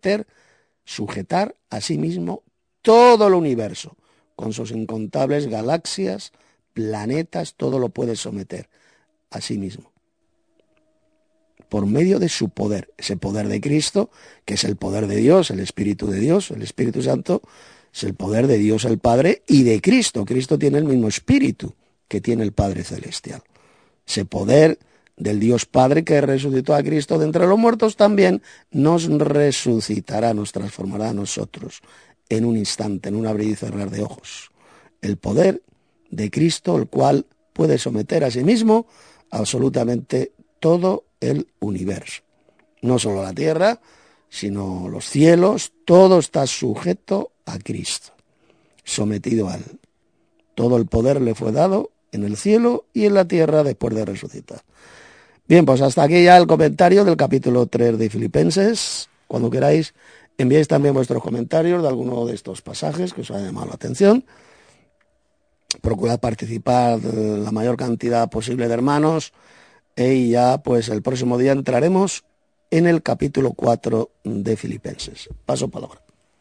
sujetar a sí mismo todo el universo, con sus incontables galaxias, planetas, todo lo puede someter a sí mismo. Por medio de su poder, ese poder de Cristo, que es el poder de Dios, el Espíritu de Dios, el Espíritu Santo, es el poder de Dios el Padre y de Cristo. Cristo tiene el mismo Espíritu que tiene el Padre Celestial. Ese poder del Dios Padre que resucitó a Cristo de entre los muertos también nos resucitará, nos transformará a nosotros en un instante, en un abrir y cerrar de ojos. El poder de Cristo, el cual puede someter a sí mismo absolutamente todo el universo. No solo la tierra, sino los cielos, todo está sujeto a Cristo, sometido a él. Todo el poder le fue dado en el cielo y en la tierra después de resucitar. Bien, pues hasta aquí ya el comentario del capítulo 3 de Filipenses. Cuando queráis, enviáis también vuestros comentarios de alguno de estos pasajes que os haya llamado la atención. Procurad participar la mayor cantidad posible de hermanos y ya pues el próximo día entraremos en el capítulo 4 de Filipenses. Paso palabra.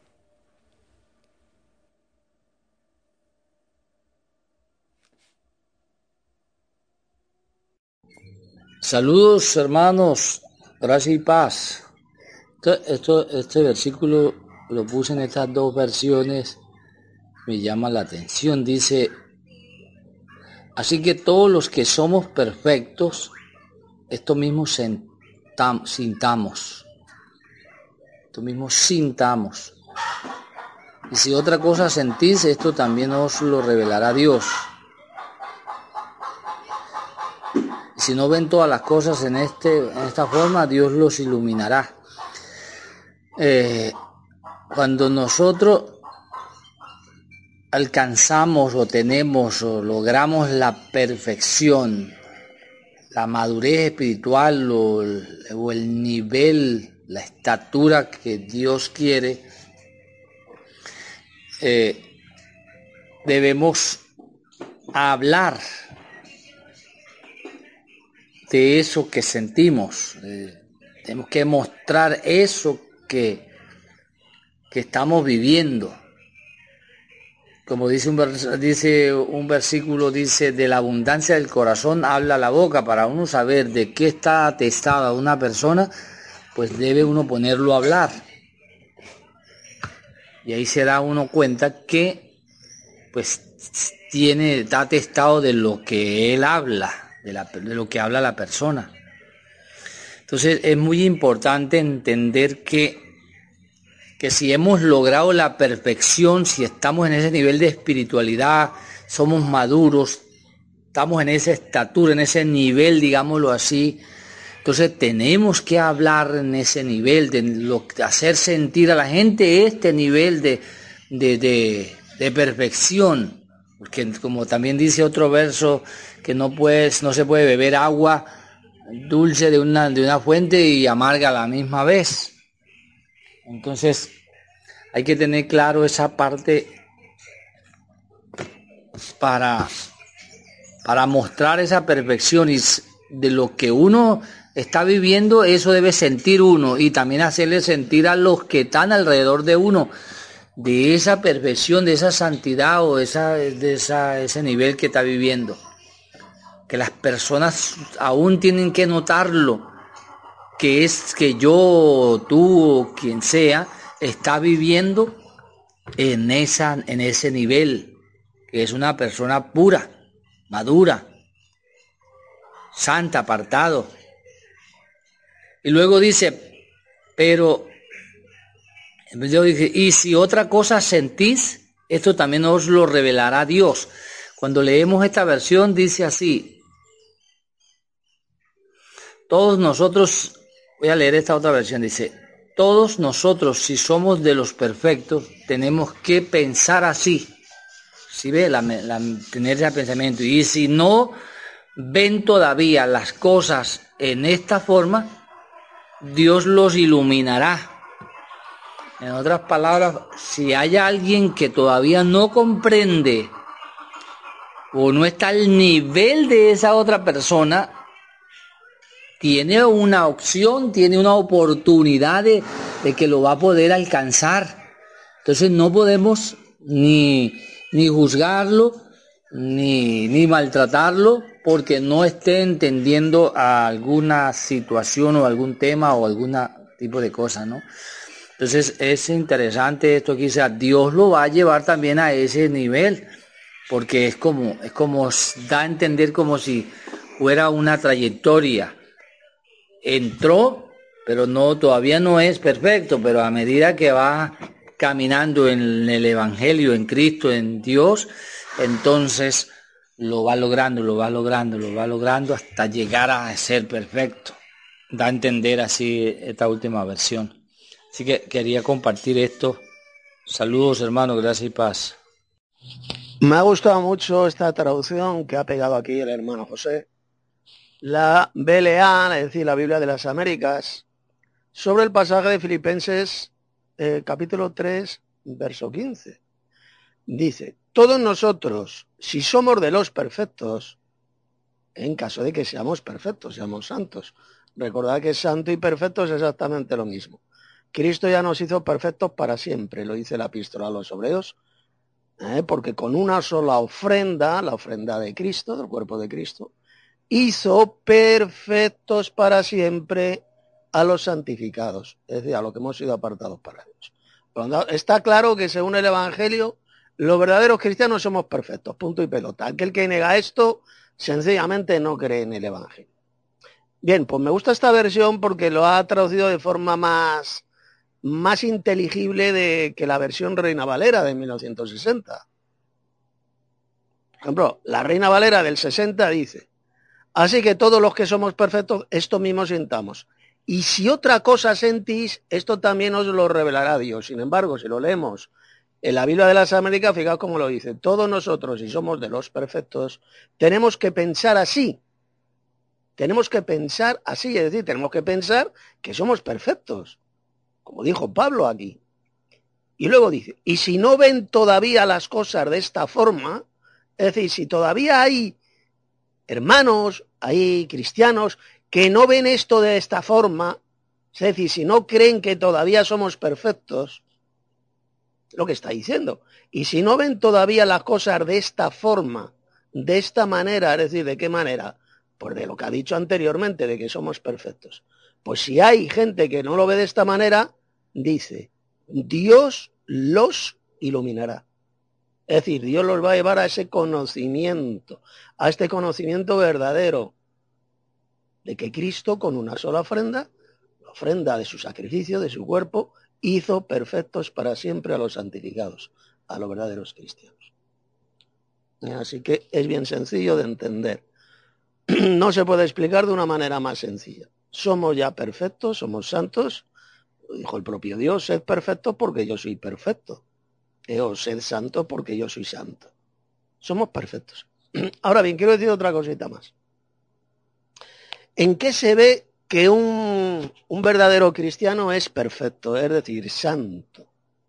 Saludos hermanos, gracia y paz. Este versículo lo puse en estas dos versiones, me llama la atención. Dice, así que todos los que somos perfectos, esto mismo sintamos. Esto mismo sintamos. Y si otra cosa sentís, esto también os lo revelará Dios. si no ven todas las cosas en esta forma, Dios los iluminará. Cuando nosotros alcanzamos o tenemos o logramos la perfección, la madurez espiritual o el nivel, la estatura que Dios quiere, debemos hablar de eso que sentimos. Tenemos que mostrar eso que estamos viviendo. Como dice un versículo, dice, de la abundancia del corazón habla la boca. Para uno saber de qué está atestada una persona, pues debe uno ponerlo a hablar. Y ahí se da uno cuenta que pues está atestado de lo que él habla, de lo que habla la persona. Entonces es muy importante entender que si hemos logrado la perfección, si estamos en ese nivel de espiritualidad, somos maduros, estamos en esa estatura, en ese nivel, digámoslo así, entonces tenemos que hablar en ese nivel, de hacer sentir a la gente este nivel de perfección, porque como también dice otro verso, que no se puede beber agua dulce de una fuente y amarga a la misma vez. Entonces hay que tener claro esa parte para mostrar esa perfección, y de lo que uno está viviendo, eso debe sentir uno, y también hacerle sentir a los que están alrededor de uno de esa perfección, de esa santidad o ese nivel que está viviendo. Que las personas aún tienen que notarlo, que es que yo, tú o quien sea está viviendo en ese nivel, que es una persona pura, madura, santa, apartado. Y luego dice, pero yo dije, y si otra cosa sentís, esto también os lo revelará Dios. Cuando leemos esta versión dice así: todos nosotros, voy a leer esta otra versión, dice, todos nosotros, si somos de los perfectos, tenemos que pensar así. ¿Sí ve? Tener ese pensamiento. Y si no ven todavía las cosas en esta forma, Dios los iluminará. En otras palabras, si hay alguien que todavía no comprende o no está al nivel de esa otra persona, tiene una opción, tiene una oportunidad de que lo va a poder alcanzar. Entonces no podemos ni juzgarlo, ni maltratarlo, porque no esté entendiendo alguna situación o algún tema o algún tipo de cosa, ¿no? Entonces es interesante esto que dice, Dios lo va a llevar también a ese nivel, porque es como da a entender como si fuera una trayectoria. Entró, pero todavía no es perfecto, pero a medida que va caminando en el Evangelio, en Cristo, en Dios, entonces lo va logrando hasta llegar a ser perfecto. Da a entender así esta última versión. Así que quería compartir esto. Saludos, hermanos, gracias y paz. Me ha gustado mucho esta traducción que ha pegado aquí el hermano José. La BLA, es decir, la Biblia de las Américas, sobre el pasaje de Filipenses capítulo 3, verso 15. Dice, todos nosotros, si somos de los perfectos, en caso de que seamos perfectos, seamos santos. Recordad que santo y perfecto es exactamente lo mismo. Cristo ya nos hizo perfectos para siempre, lo dice la epístola a los Hebreos, porque con una sola ofrenda, la ofrenda de Cristo, del cuerpo de Cristo, hizo perfectos para siempre a los santificados, es decir, a los que hemos sido apartados para Dios. Está claro que según el Evangelio, los verdaderos cristianos somos perfectos, punto y pelota. Aquel que niega esto, sencillamente no cree en el Evangelio. Bien, pues me gusta esta versión porque lo ha traducido de forma más inteligible que la versión Reina Valera de 1960. Por ejemplo, la Reina Valera del 60 dice, Así que todos los que somos perfectos, esto mismo sintamos. Y si otra cosa sentís, esto también os lo revelará Dios. Sin embargo, si lo leemos en la Biblia de las Américas, fijaos cómo lo dice. Todos nosotros, si somos de los perfectos, tenemos que pensar así. Tenemos que pensar así, es decir, tenemos que pensar que somos perfectos, como dijo Pablo aquí. Y luego dice, y si no ven todavía las cosas de esta forma, es decir, si todavía hay hermanos, hay cristianos que no ven esto de esta forma, es decir, si no creen que todavía somos perfectos, lo que está diciendo, y si no ven todavía las cosas de esta forma, de esta manera, es decir, ¿de qué manera? Pues de lo que ha dicho anteriormente, de que somos perfectos. Pues si hay gente que no lo ve de esta manera, dice, Dios los iluminará. Es decir, Dios los va a llevar a ese conocimiento, a este conocimiento verdadero, de que Cristo con una sola ofrenda, la ofrenda de su sacrificio, de su cuerpo, hizo perfectos para siempre a los santificados, a los verdaderos cristianos. Así que es bien sencillo de entender. No se puede explicar de una manera más sencilla. Somos ya perfectos, somos santos. Dijo el propio Dios, sed perfectos porque yo soy perfecto. O sed santos porque yo soy santo. Somos perfectos. Ahora bien, quiero decir otra cosita más. ¿En qué se ve que un verdadero cristiano es perfecto, es decir, santo?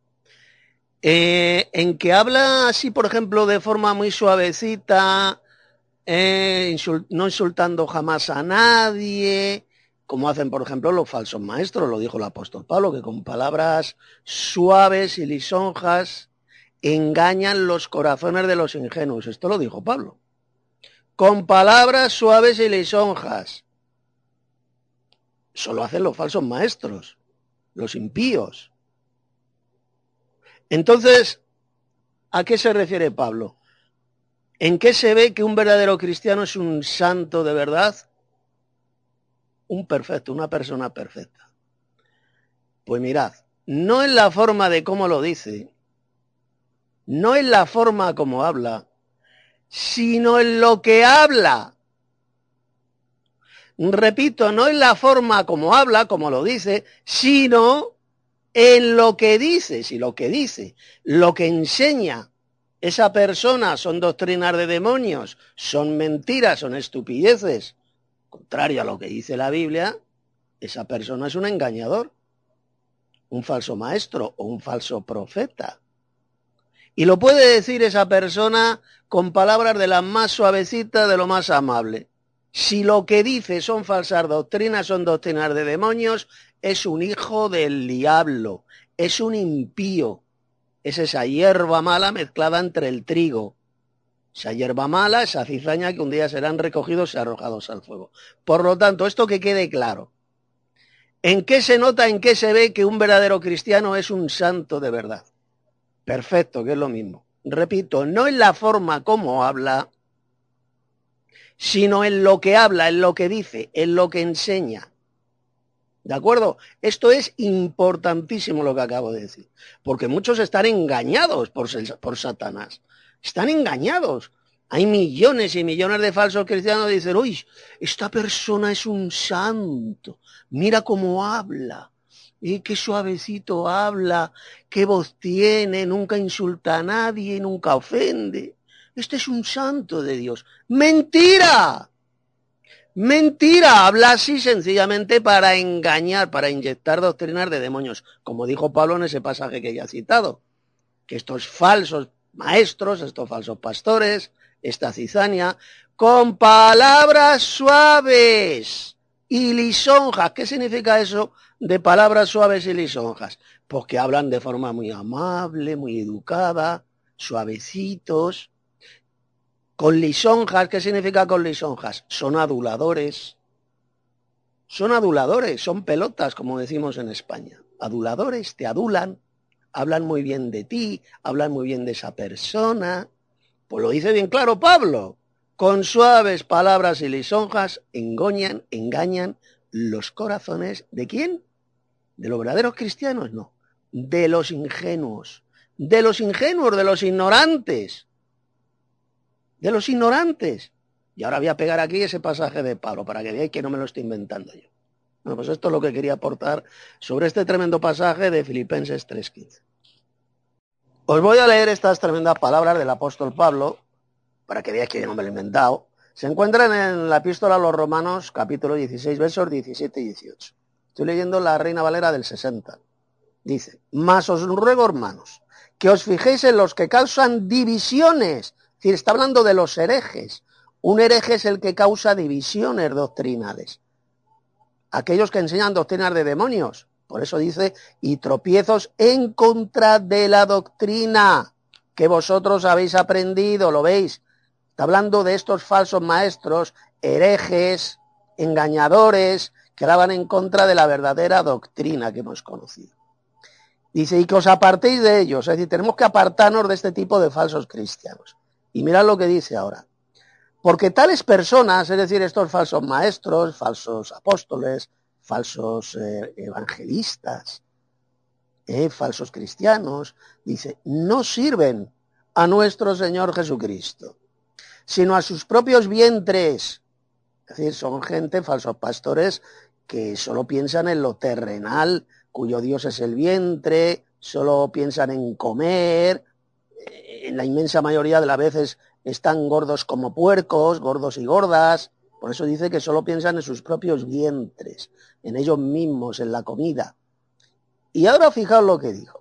En que habla así, por ejemplo, de forma muy suavecita, no insultando jamás a nadie, como hacen, por ejemplo, los falsos maestros, lo dijo el apóstol Pablo, que con palabras suaves y lisonjas engañan los corazones de los ingenuos. Esto lo dijo Pablo. Con palabras suaves y lisonjas. Eso lo hacen los falsos maestros, los impíos. Entonces, ¿a qué se refiere Pablo? ¿En qué se ve que un verdadero cristiano es un santo de verdad? Un perfecto, una persona perfecta. Pues mirad, no en la forma de cómo lo dice, no en la forma como habla, sino en lo que habla. Repito, no en la forma como habla, como lo dice, sino en lo que dice. Si lo que dice, lo que enseña esa persona son doctrinas de demonios, son mentiras, son estupideces, contrario a lo que dice la Biblia, esa persona es un engañador, un falso maestro o un falso profeta. Y lo puede decir esa persona con palabras de las más suavecitas, de lo más amable. Si lo que dice son falsas doctrinas, son doctrinas de demonios, es un hijo del diablo, es un impío, es esa hierba mala mezclada entre el trigo. Esa hierba mala, esa cizaña que un día serán recogidos y arrojados al fuego. Por lo tanto, esto que quede claro. ¿En qué se nota, en qué se ve que un verdadero cristiano es un santo de verdad? Perfecto, que es lo mismo. Repito, no en la forma como habla, sino en lo que habla, en lo que dice, en lo que enseña. ¿De acuerdo? Esto es importantísimo lo que acabo de decir, porque muchos están engañados por Satanás. Están engañados. Hay millones y millones de falsos cristianos que dicen, uy, esta persona es un santo, mira cómo habla, y qué suavecito habla, qué voz tiene, nunca insulta a nadie, nunca ofende. Este es un santo de Dios. ¡Mentira! Mentira, habla así sencillamente para engañar, para inyectar doctrinas de demonios, como dijo Pablo en ese pasaje que ya he citado, que estos falsos maestros, estos falsos pastores, esta cizaña, con palabras suaves y lisonjas. ¿Qué significa eso de palabras suaves y lisonjas? Pues que hablan de forma muy amable, muy educada, suavecitos. Con lisonjas, ¿qué significa con lisonjas? Son aduladores. Son aduladores, son pelotas, como decimos en España. Aduladores, te adulan, hablan muy bien de ti, hablan muy bien de esa persona. Pues lo dice bien claro Pablo. Con suaves palabras y lisonjas engañan los corazones. ¿De quién? ¿De los verdaderos cristianos? No. De los ingenuos. De los ingenuos, de los ignorantes. De los ignorantes. Y ahora voy a pegar aquí ese pasaje de Pablo para que veáis que no me lo estoy inventando yo. Bueno, pues esto es lo que quería aportar sobre este tremendo pasaje de Filipenses 3:15. Os voy a leer estas tremendas palabras del apóstol Pablo, para que veáis que yo no me lo he inventado. Se encuentran en la epístola a los Romanos, capítulo 16, versos 17 y 18. Estoy leyendo la Reina Valera del 60. Dice, mas os ruego, hermanos, que os fijéis en los que causan divisiones. Es decir, está hablando de los herejes. Un hereje es el que causa divisiones doctrinales. Aquellos que enseñan doctrinas de demonios. Por eso dice, y tropiezos en contra de la doctrina que vosotros habéis aprendido, ¿lo veis? Está hablando de estos falsos maestros, herejes, engañadores, que van en contra de la verdadera doctrina que hemos conocido. Dice, y que os apartéis de ellos. Es decir, tenemos que apartarnos de este tipo de falsos cristianos. Y mirad lo que dice ahora. Porque tales personas, es decir, estos falsos maestros, falsos apóstoles, falsos evangelistas, falsos cristianos, dice, no sirven a nuestro Señor Jesucristo, sino a sus propios vientres. Es decir, son gente, falsos pastores, que solo piensan en lo terrenal, cuyo Dios es el vientre, solo piensan en comer, en la inmensa mayoría de las veces están gordos como puercos, gordos y gordas, por eso dice que solo piensan en sus propios vientres, en ellos mismos, en la comida. Y ahora fijaos lo que dijo.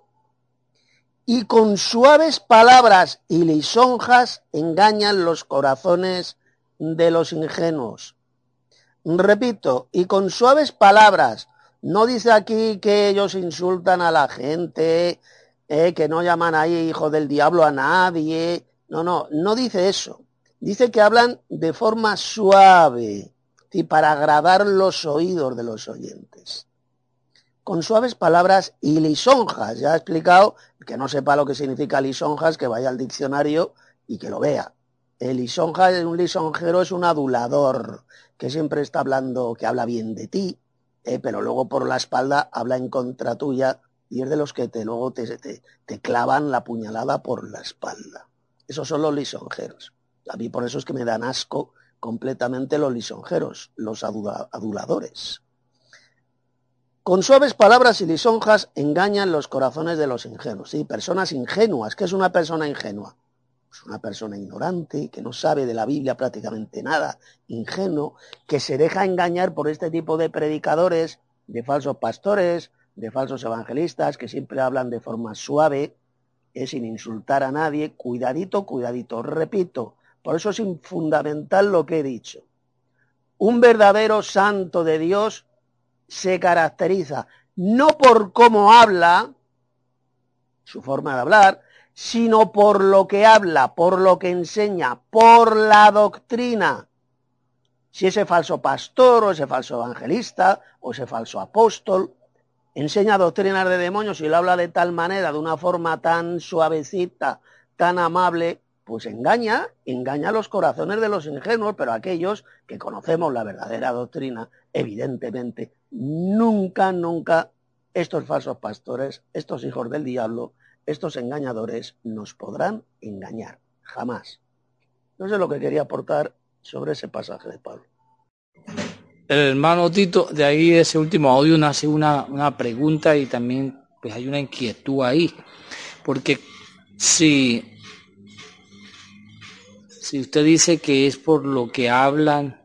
Y con suaves palabras y lisonjas engañan los corazones de los ingenuos. Repito, y con suaves palabras. No dice aquí que ellos insultan a la gente, que no llaman ahí hijo del diablo a nadie. No dice eso. Dice que hablan de forma suave y para agradar los oídos de los oyentes. Con suaves palabras y lisonjas. Ya he explicado, que no sepa lo que significa lisonjas, que vaya al diccionario y que lo vea. El lisonja, un lisonjero es un adulador, que siempre está hablando, que habla bien de ti, pero luego por la espalda habla en contra tuya y es de los que luego te clavan la puñalada por la espalda. Esos son los lisonjeros. A mí por eso es que me dan asco completamente los lisonjeros, los aduladores. Con suaves palabras y lisonjas engañan los corazones de los ingenuos. Sí, personas ingenuas. ¿Qué es una persona ingenua? Pues una persona ignorante, que no sabe de la Biblia prácticamente nada, ingenuo, que se deja engañar por este tipo de predicadores, de falsos pastores, de falsos evangelistas, que siempre hablan de forma suave, sin insultar a nadie. Cuidadito, cuidadito. Repito, por eso es fundamental lo que he dicho. Un verdadero santo de Dios se caracteriza no por cómo habla, su forma de hablar, sino por lo que habla, por lo que enseña, por la doctrina. Si ese falso pastor o ese falso evangelista o ese falso apóstol enseña doctrinas de demonios y lo habla de tal manera, de una forma tan suavecita, tan amable, pues engaña a los corazones de los ingenuos, pero aquellos que conocemos la verdadera doctrina, evidentemente, nunca estos falsos pastores, estos hijos del diablo, estos engañadores nos podrán engañar, jamás. Eso es lo que quería aportar sobre ese pasaje de Pablo. El hermano Tito, de ahí de ese último audio nace una pregunta y también pues hay una inquietud ahí, porque si usted dice que es por lo que hablan,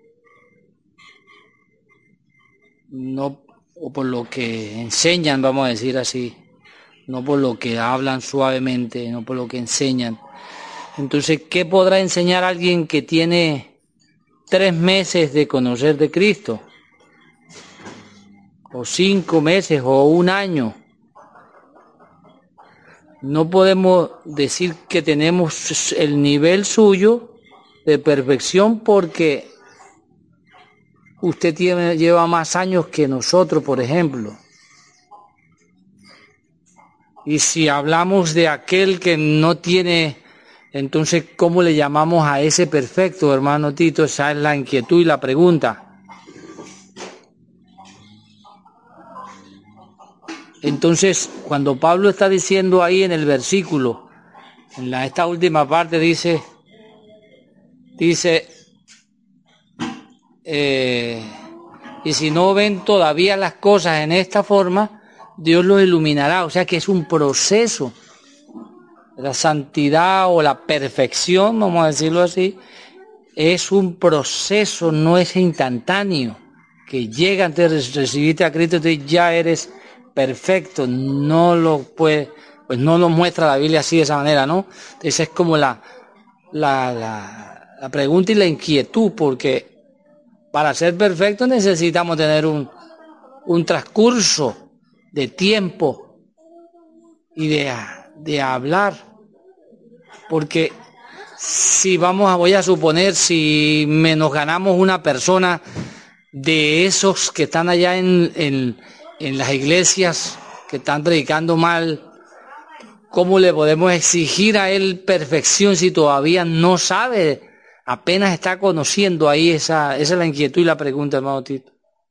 no, o por lo que enseñan, vamos a decir así, no por lo que hablan suavemente, no por lo que enseñan. Entonces, ¿qué podrá enseñar alguien que tiene 3 meses de conocer de Cristo? O 5 meses, o 1 año. No podemos decir que tenemos el nivel suyo de perfección porque usted lleva más años que nosotros, por ejemplo. Y si hablamos de aquel que no tiene, entonces, ¿cómo le llamamos a ese perfecto, hermano Tito? Esa es la inquietud y la pregunta. Entonces, cuando Pablo está diciendo ahí en el versículo, esta última parte dice, y si no ven todavía las cosas en esta forma, Dios los iluminará. O sea que es un proceso. La santidad o la perfección, vamos a decirlo así, es un proceso, no es instantáneo. Que llega antes de recibirte a Cristo, entonces ya eres perfecto. No lo puede, pues no lo muestra la Biblia así de esa manera, ¿no? Entonces es como la pregunta y la inquietud, porque para ser perfectos necesitamos tener un transcurso de tiempo y de hablar, porque si voy a suponer, si nos ganamos una persona de esos que están allá en las iglesias, que están predicando mal, ¿cómo le podemos exigir a él perfección si todavía no sabe, apenas está conociendo? Ahí esa es la inquietud y la pregunta, hermano Tito.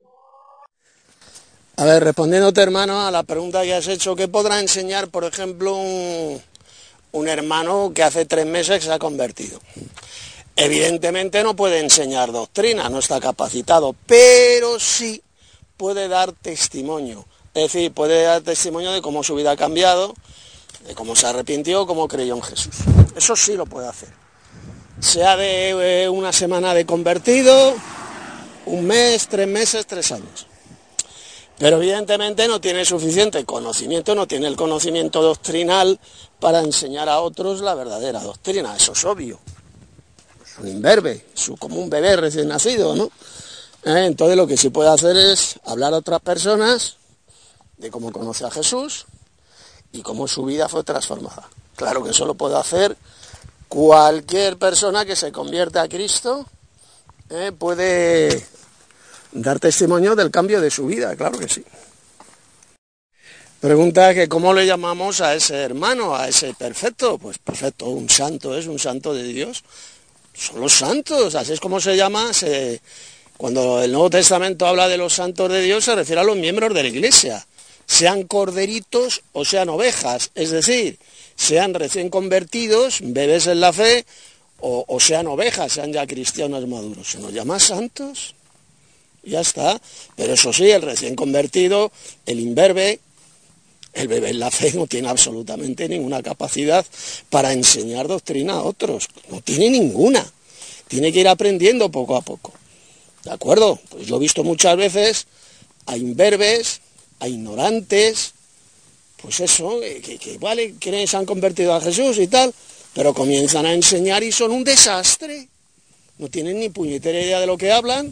A ver, respondiéndote, hermano, a la pregunta que has hecho, ¿qué podrá enseñar, por ejemplo, un hermano que hace 3 meses se ha convertido? Evidentemente no puede enseñar doctrina, no está capacitado, pero sí puede dar testimonio. Es decir, puede dar testimonio de cómo su vida ha cambiado, de cómo se arrepintió, cómo creyó en Jesús. Eso sí lo puede hacer. Sea de una semana de convertido, 1 mes, 3 meses, 3 años. Pero evidentemente no tiene suficiente conocimiento, no tiene el conocimiento doctrinal para enseñar a otros la verdadera doctrina, eso es obvio. Es un imberbe, como un bebé recién nacido, ¿no? Entonces lo que sí puede hacer es hablar a otras personas de cómo conoce a Jesús y cómo su vida fue transformada. Claro que eso lo puede hacer cualquier persona que se convierta a Cristo, puede dar testimonio del cambio de su vida, claro que sí. Pregunta que cómo le llamamos a ese hermano, a ese perfecto. Pues perfecto, un santo, es un santo de Dios. Son los santos, así es como se llama. Cuando el Nuevo Testamento habla de los santos de Dios, se refiere a los miembros de la Iglesia, sean corderitos o sean ovejas, es decir, sean recién convertidos, bebés en la fe, o sean ovejas, sean ya cristianos maduros. ¿Se nos llama santos? Ya está, pero eso sí, el recién convertido, el imberbe, el bebé en la fe no tiene absolutamente ninguna capacidad para enseñar doctrina a otros, no tiene ninguna, tiene que ir aprendiendo poco a poco, ¿de acuerdo? Pues yo he visto muchas veces a imberbes, a ignorantes, pues eso, que vale, que se han convertido a Jesús y tal, pero comienzan a enseñar y son un desastre, no tienen ni puñetera idea de lo que hablan,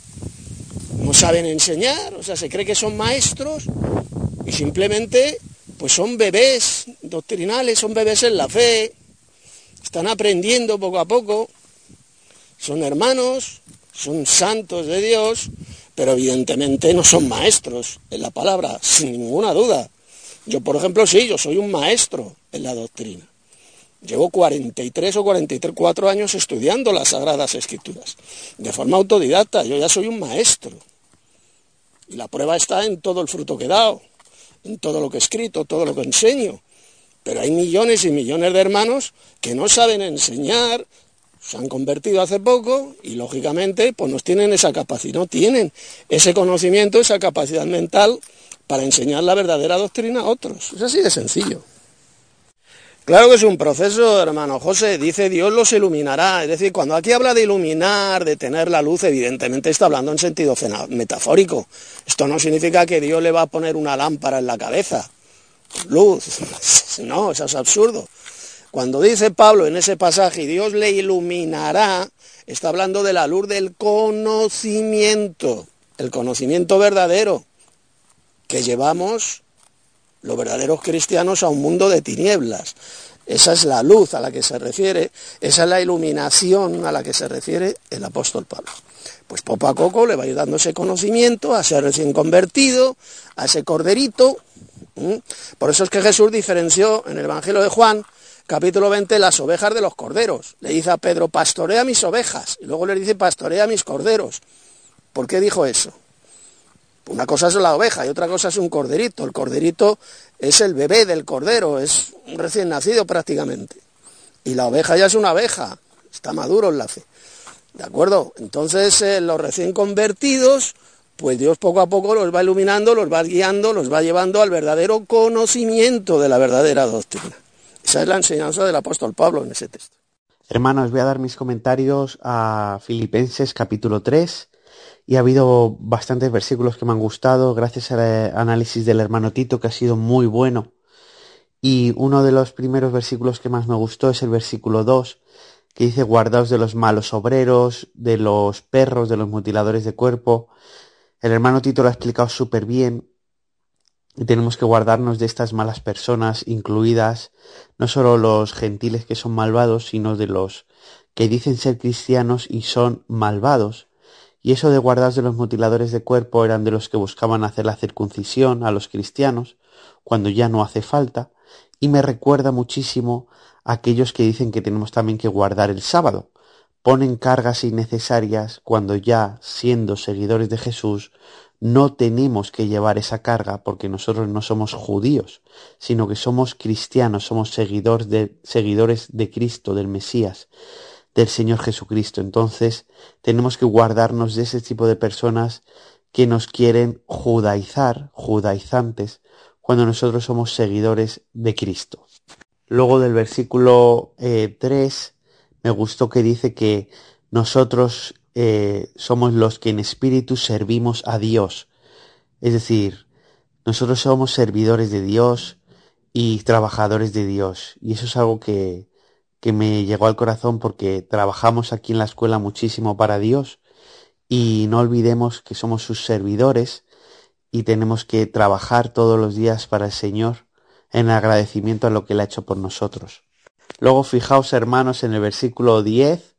no saben enseñar, o sea, se cree que son maestros y simplemente pues son bebés doctrinales, son bebés en la fe, están aprendiendo poco a poco, son hermanos, son santos de Dios, pero evidentemente no son maestros en la palabra, sin ninguna duda. Yo, por ejemplo, sí, yo soy un maestro en la doctrina. Llevo 43 o 44 años estudiando las Sagradas Escrituras, de forma autodidacta, yo ya soy un maestro. Y la prueba está en todo el fruto que he dado, en todo lo que he escrito, todo lo que enseño. Pero hay millones y millones de hermanos que no saben enseñar, se han convertido hace poco y lógicamente pues no tienen esa capacidad, no tienen ese conocimiento, esa capacidad mental para enseñar la verdadera doctrina a otros. Es así de sencillo. Claro que es un proceso, hermano José, dice Dios los iluminará, es decir, cuando aquí habla de iluminar, de tener la luz, evidentemente está hablando en sentido metafórico. Esto no significa que Dios le va a poner una lámpara en la cabeza, luz, no, eso es absurdo. Cuando dice Pablo en ese pasaje, Dios le iluminará, está hablando de la luz del conocimiento, el conocimiento verdadero que llevamos los verdaderos cristianos a un mundo de tinieblas. Esa es la luz a la que se refiere, esa es la iluminación a la que se refiere el apóstol Pablo. Pues poco a poco le va a ir dando ese conocimiento a ese recién convertido, a ese corderito. Por eso es que Jesús diferenció en el Evangelio de Juan, capítulo 20, las ovejas de los corderos. Le dice a Pedro, pastorea mis ovejas, y luego le dice, pastorea mis corderos. ¿Por qué dijo eso? Una cosa es la oveja y otra cosa es un corderito. El corderito es el bebé del cordero, es un recién nacido prácticamente. Y la oveja ya es una abeja, está maduro en la fe. ¿De acuerdo? Entonces los recién convertidos, pues Dios poco a poco los va iluminando, los va guiando, los va llevando al verdadero conocimiento de la verdadera doctrina. Esa es la enseñanza del apóstol Pablo en ese texto. Hermanos, voy a dar mis comentarios a Filipenses capítulo 3 y ha habido bastantes versículos que me han gustado gracias al análisis del hermano Tito, que ha sido muy bueno. Y uno de los primeros versículos que más me gustó es el versículo 2, que dice: guardaos de los malos obreros, de los perros, de los mutiladores de cuerpo. El hermano Tito lo ha explicado súper bien. Y tenemos que guardarnos de estas malas personas, incluidas no solo los gentiles que son malvados, sino de los que dicen ser cristianos y son malvados. Y eso de guardaos de los mutiladores de cuerpo eran de los que buscaban hacer la circuncisión a los cristianos cuando ya no hace falta. Y me recuerda muchísimo a aquellos que dicen que tenemos también que guardar el sábado. Ponen cargas innecesarias cuando ya, siendo seguidores de Jesús, no tenemos que llevar esa carga, porque nosotros no somos judíos, sino que somos cristianos, somos seguidores de Cristo, del Mesías, del Señor Jesucristo. Entonces tenemos que guardarnos de ese tipo de personas que nos quieren judaizar, judaizantes, cuando nosotros somos seguidores de Cristo. Luego del versículo 3 me gustó que dice que nosotros somos los que en espíritu servimos a Dios. Es decir, nosotros somos servidores de Dios y trabajadores de Dios. Y eso es algo que me llegó al corazón, porque trabajamos aquí en la escuela muchísimo para Dios y no olvidemos que somos sus servidores y tenemos que trabajar todos los días para el Señor en agradecimiento a lo que Él ha hecho por nosotros. Luego fijaos, hermanos, en el versículo 10,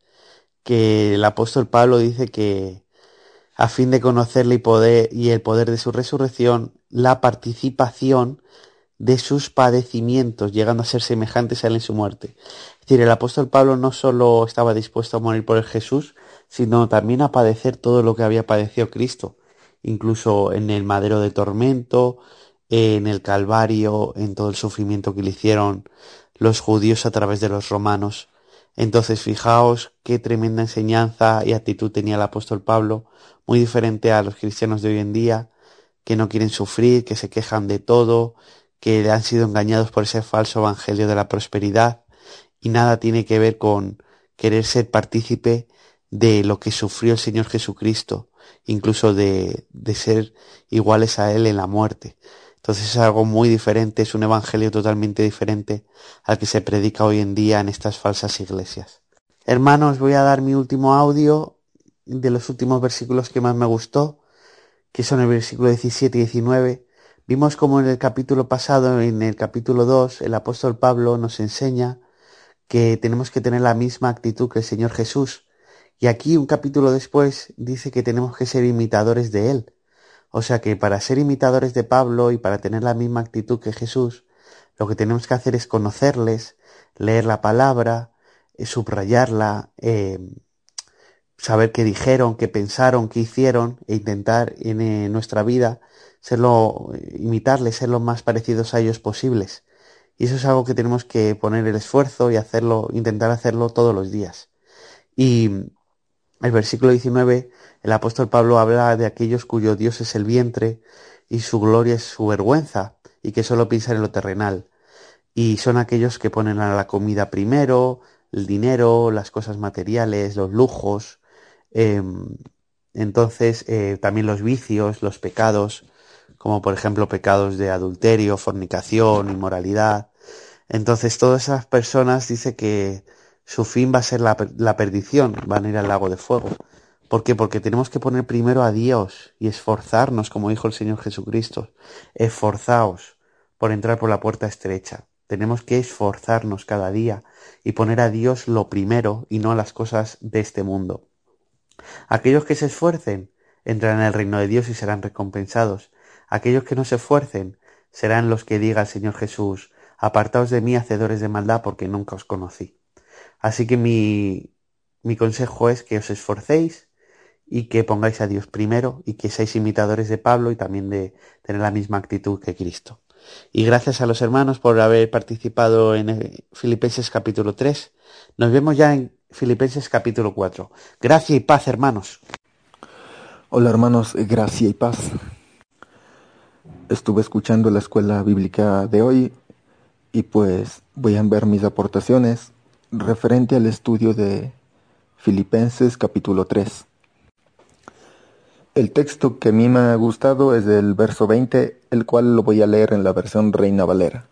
que el apóstol Pablo dice que a fin de conocerle y el poder de su resurrección, la participación de sus padecimientos, llegando a ser semejantes a él en su muerte. Es decir, el apóstol Pablo no solo estaba dispuesto a morir por el Jesús, sino también a padecer todo lo que había padecido Cristo, incluso en el madero de tormento, en el Calvario, en todo el sufrimiento que le hicieron los judíos a través de los romanos. Entonces fijaos qué tremenda enseñanza y actitud tenía el apóstol Pablo, muy diferente a los cristianos de hoy en día, que no quieren sufrir, que se quejan de todo, que han sido engañados por ese falso evangelio de la prosperidad, y nada tiene que ver con querer ser partícipe de lo que sufrió el Señor Jesucristo, incluso de ser iguales a Él en la muerte. Entonces es algo muy diferente, es un evangelio totalmente diferente al que se predica hoy en día en estas falsas iglesias. Hermanos, voy a dar mi último audio de los últimos versículos que más me gustó, que son el versículo 17 y 19. Vimos como en el capítulo pasado, en el capítulo 2, el apóstol Pablo nos enseña que tenemos que tener la misma actitud que el Señor Jesús. Y aquí, un capítulo después, dice que tenemos que ser imitadores de Él. O sea que para ser imitadores de Pablo y para tener la misma actitud que Jesús, lo que tenemos que hacer es conocerles, leer la palabra, subrayarla, saber qué dijeron, qué pensaron, qué hicieron, e intentar en nuestra vida imitarles, ser lo más parecidos a ellos posibles. Y eso es algo que tenemos que poner el esfuerzo y intentar hacerlo todos los días. Y el versículo 19, el apóstol Pablo habla de aquellos cuyo Dios es el vientre y su gloria es su vergüenza, y que solo piensan en lo terrenal. Y son aquellos que ponen a la comida primero, el dinero, las cosas materiales, los lujos, entonces también los vicios, los pecados, como por ejemplo pecados de adulterio, fornicación, inmoralidad. Entonces todas esas personas dice que su fin va a ser la perdición, van a ir al lago de fuego. ¿Por qué? Porque tenemos que poner primero a Dios y esforzarnos, como dijo el Señor Jesucristo. Esforzaos por entrar por la puerta estrecha. Tenemos que esforzarnos cada día y poner a Dios lo primero y no las cosas de este mundo. Aquellos que se esfuercen entrarán en el reino de Dios y serán recompensados. Aquellos que no se esfuercen serán los que diga el Señor Jesús: apartaos de mí, hacedores de maldad, porque nunca os conocí. Así que mi consejo es que os esforcéis y que pongáis a Dios primero y que seáis imitadores de Pablo y también de tener la misma actitud que Cristo. Y gracias a los hermanos por haber participado en Filipenses capítulo 3. Nos vemos ya en Filipenses capítulo 4. Gracia y paz, hermanos. Hola hermanos, gracia y paz. Estuve escuchando la escuela bíblica de hoy y pues voy a ver mis aportaciones referente al estudio de Filipenses capítulo 3. El texto que a mí me ha gustado es del verso 20, el cual lo voy a leer en la versión Reina Valera.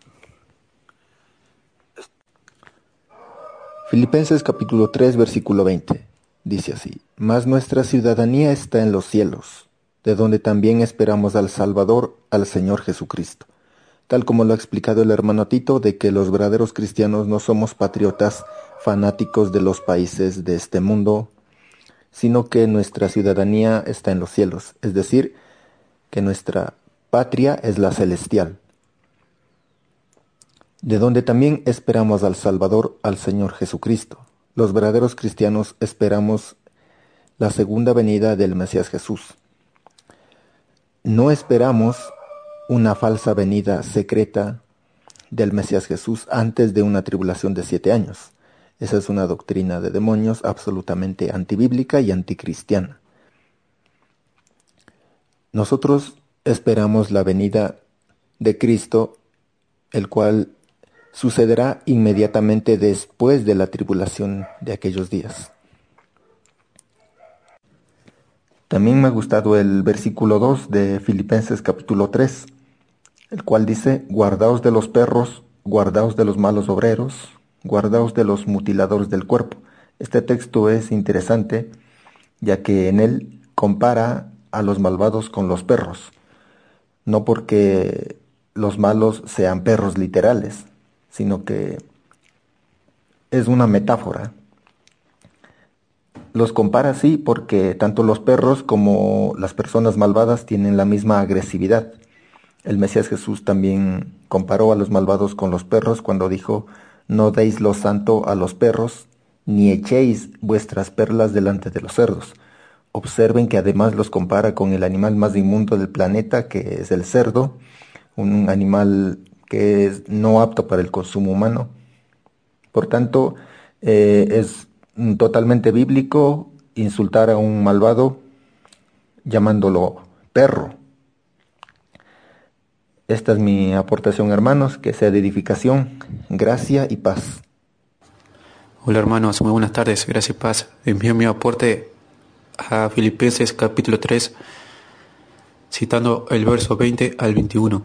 Filipenses capítulo 3, versículo 20. Dice así: Mas nuestra ciudadanía está en los cielos, de donde también esperamos al Salvador, al Señor Jesucristo. Tal como lo ha explicado el hermano Tito, de que los verdaderos cristianos no somos patriotas fanáticos de los países de este mundo, sino que nuestra ciudadanía está en los cielos, es decir, que nuestra patria es la celestial, de donde también esperamos al Salvador, al Señor Jesucristo. Los verdaderos cristianos esperamos la segunda venida del Mesías Jesús. No esperamos una falsa venida secreta del Mesías Jesús antes de una tribulación de 7 años. Esa es una doctrina de demonios absolutamente antibíblica y anticristiana. Nosotros esperamos la venida de Cristo, el cual sucederá inmediatamente después de la tribulación de aquellos días. También me ha gustado el versículo 2 de Filipenses capítulo 3, el cual dice: Guardaos de los perros, guardaos de los malos obreros, guardaos de los mutiladores del cuerpo. Este texto es interesante, ya que en él compara a los malvados con los perros, no porque los malos sean perros literales, sino que es una metáfora. Los compara así porque tanto los perros como las personas malvadas tienen la misma agresividad. El Mesías Jesús también comparó a los malvados con los perros cuando dijo: No deis lo santo a los perros, ni echéis vuestras perlas delante de los cerdos. Observen que además los compara con el animal más inmundo del planeta, que es el cerdo, un animal que es no apto para el consumo humano. Por tanto, es totalmente bíblico insultar a un malvado llamándolo perro. Esta es mi aportación, hermanos, que sea de edificación, gracia y paz. Hola hermanos, muy buenas tardes, gracias y paz. Envío mi aporte a Filipenses capítulo 3, citando el verso 20 al 21.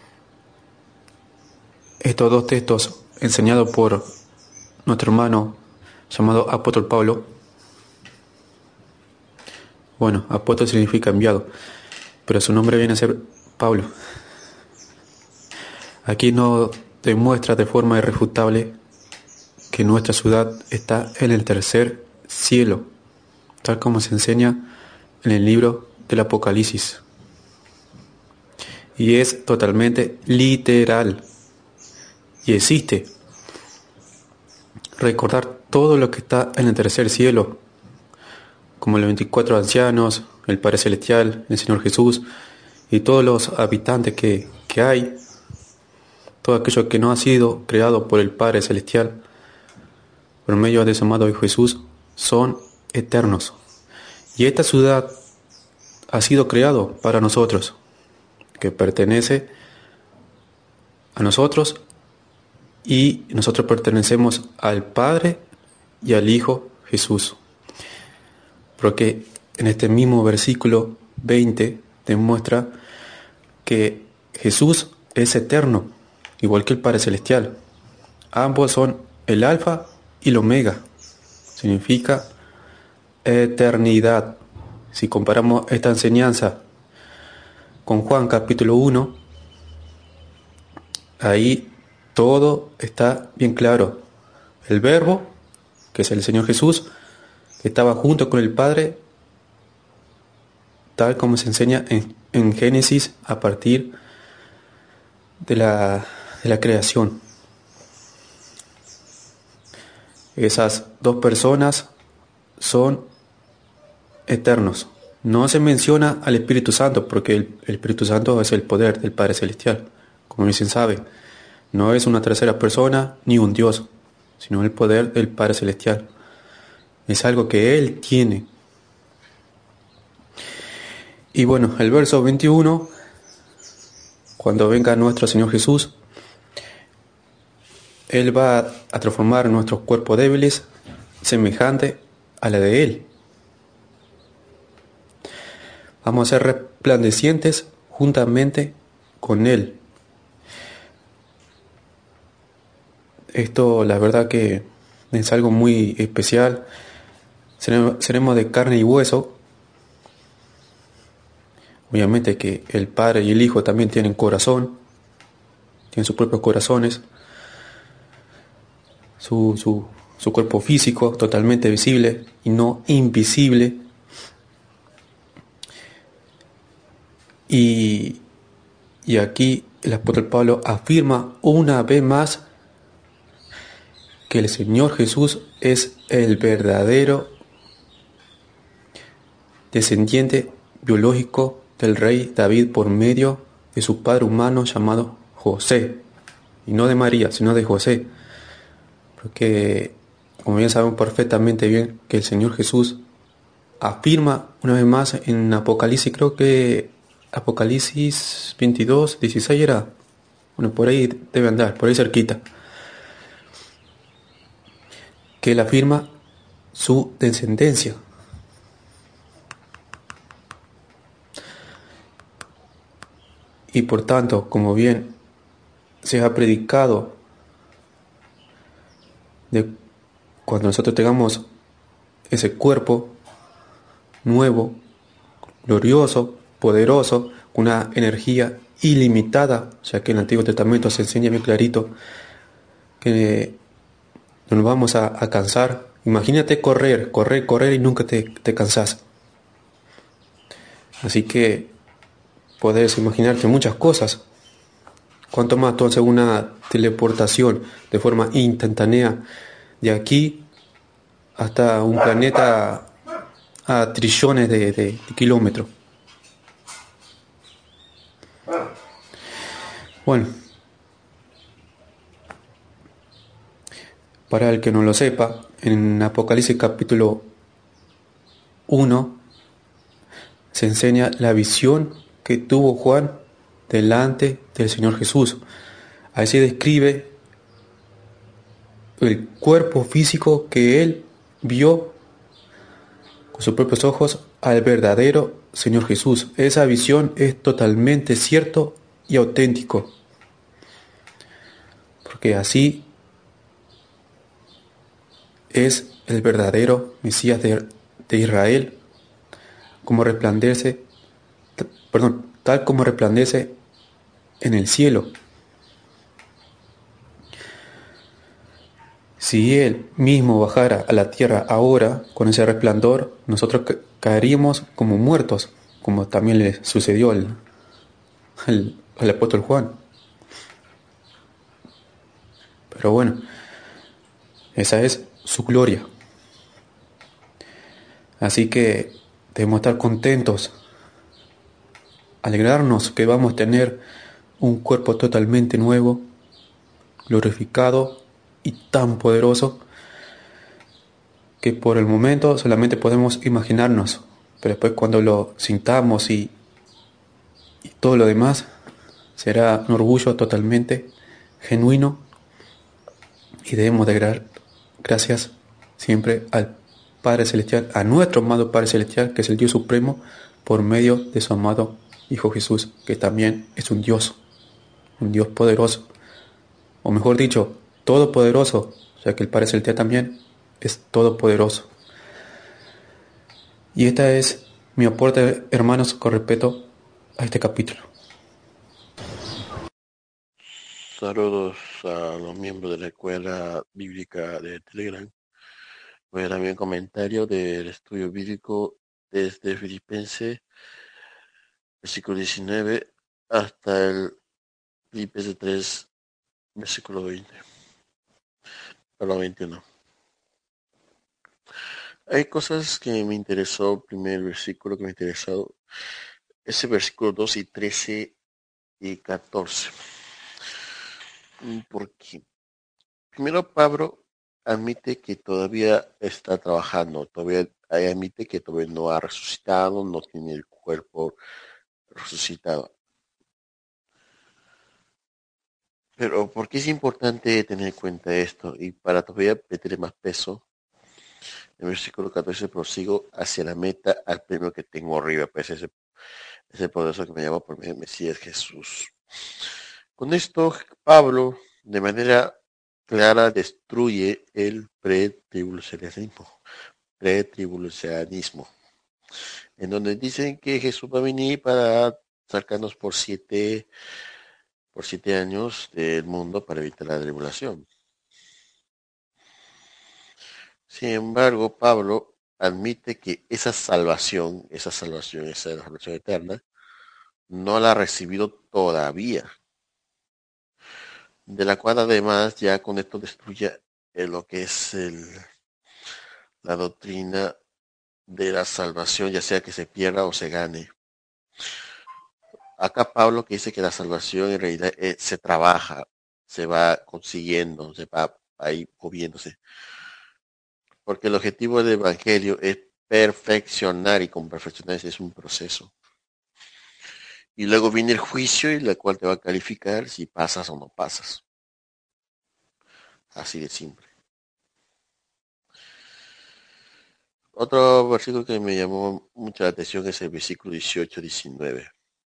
Estos dos textos, enseñados por nuestro hermano llamado apóstol Pablo. Bueno, apóstol significa enviado, pero su nombre viene a ser Pablo. Aquí nos demuestra de forma irrefutable que nuestra ciudad está en el tercer cielo, tal como se enseña en el libro del Apocalipsis. Y es totalmente literal. Y existe. Recordar todo lo que está en el tercer cielo, como los 24 ancianos, el Padre Celestial, el Señor Jesús y todos los habitantes que hay, todo aquello que no ha sido creado por el Padre Celestial, por medio de su amado Hijo Jesús, son eternos. Y esta ciudad ha sido creado para nosotros, que pertenece a nosotros, y nosotros pertenecemos al Padre y al Hijo Jesús. Porque en este mismo versículo 20 demuestra que Jesús es eterno, igual que el Padre Celestial. Ambos son el Alfa y el Omega. Significa eternidad. Si comparamos esta enseñanza con Juan capítulo 1, ahí todo está bien claro. El Verbo, que es el Señor Jesús, que estaba junto con el Padre, tal como se enseña en Génesis a partir de la creación. Esas dos personas son eternos. No se menciona al Espíritu Santo, porque el Espíritu Santo es el poder del Padre Celestial, como bien se sabe. No es una tercera persona ni un Dios, sino el poder del Padre Celestial. es algo que Él tiene. Y bueno, el verso 21, cuando venga nuestro Señor Jesús, Él va a transformar nuestros cuerpos débiles semejante a la de Él. Vamos a ser resplandecientes juntamente con Él. Esto, la verdad que es algo muy especial. Seremos de carne y hueso. Obviamente que el Padre y el Hijo también tienen corazón, tienen sus propios corazones, su cuerpo físico totalmente visible y no invisible. Y aquí el apóstol Pablo afirma una vez más que el Señor Jesús es el verdadero descendiente biológico del rey David por medio de su padre humano llamado José, y no de María, sino de José, porque como bien sabemos perfectamente bien que el Señor Jesús afirma una vez más en Apocalipsis, creo que Apocalipsis 22, 16 era, bueno, por ahí debe andar, por ahí cerquita, que él afirma su descendencia. Y por tanto, como bien se ha predicado, de cuando nosotros tengamos ese cuerpo nuevo, glorioso, poderoso, con una energía ilimitada, ya que en el Antiguo Testamento se enseña bien clarito que no nos vamos a cansar. Imagínate correr y nunca te cansás. Así que podés imaginarte muchas cosas. Cuanto más entonces una teleportación de forma instantánea de aquí hasta un planeta a trillones de kilómetros. Bueno, para el que no lo sepa, en Apocalipsis capítulo 1 se enseña la visión que tuvo Juan delante del Señor Jesús. Ahí se describe el cuerpo físico que él vio con sus propios ojos al verdadero Señor Jesús. Esa visión es totalmente cierto y auténtico, porque así es el verdadero Mesías de Israel, tal como resplandece en el cielo. Si Él mismo bajara a la tierra ahora con ese resplandor, nosotros caeríamos como muertos, como también le sucedió al apóstol Juan. Pero bueno, esa es su gloria. Así que debemos estar contentos, alegrarnos que vamos a tener un cuerpo totalmente nuevo, glorificado y tan poderoso que por el momento solamente podemos imaginarnos, pero después cuando lo sintamos y todo lo demás será un orgullo totalmente genuino, y debemos de dar gracias siempre al Padre Celestial, a nuestro amado Padre Celestial, que es el Dios Supremo, por medio de su amado Hijo Jesús, que también es un Dios poderoso, o mejor dicho, todopoderoso, ya que el Padre Celestial también es todopoderoso. Y esta es mi aporte, hermanos, con respecto a este capítulo. Saludos a los miembros de la Escuela Bíblica de Telegram. Voy a dar mi comentario del estudio bíblico desde Filipenses, versículo 19, hasta el Filipenses 3, versículo 20, perdón, 21. Hay cosas que me interesó, primer versículo que me interesó, ese versículo 2 y 13 y 14. Porque primero Pablo admite que todavía está trabajando, todavía admite que todavía no ha resucitado, no tiene el cuerpo resucitado. Pero ¿por qué es importante tener en cuenta esto? Y para todavía meterle más peso, en el versículo 14 prosigo hacia la meta, al premio que tengo arriba, pues ese poderoso que me llama por medio del Mesías Jesús. Con esto, Pablo, de manera clara, destruye el pretribulacionismo, en donde dicen que Jesús va a venir para sacarnos por 7 años del mundo para evitar la tribulación. Sin embargo, Pablo admite que esa salvación eterna, no la ha recibido todavía, de la cual además ya con esto destruye lo que es la doctrina de la salvación, ya sea que se pierda o se gane. Acá Pablo que dice que la salvación en realidad se trabaja, se va consiguiendo, se va ahí moviéndose. Porque el objetivo del Evangelio es perfeccionar, y con perfeccionar es un proceso. Y luego viene el juicio, y la cual te va a calificar si pasas o no pasas. Así de simple. Otro versículo que me llamó mucha la atención es el versículo 18-19.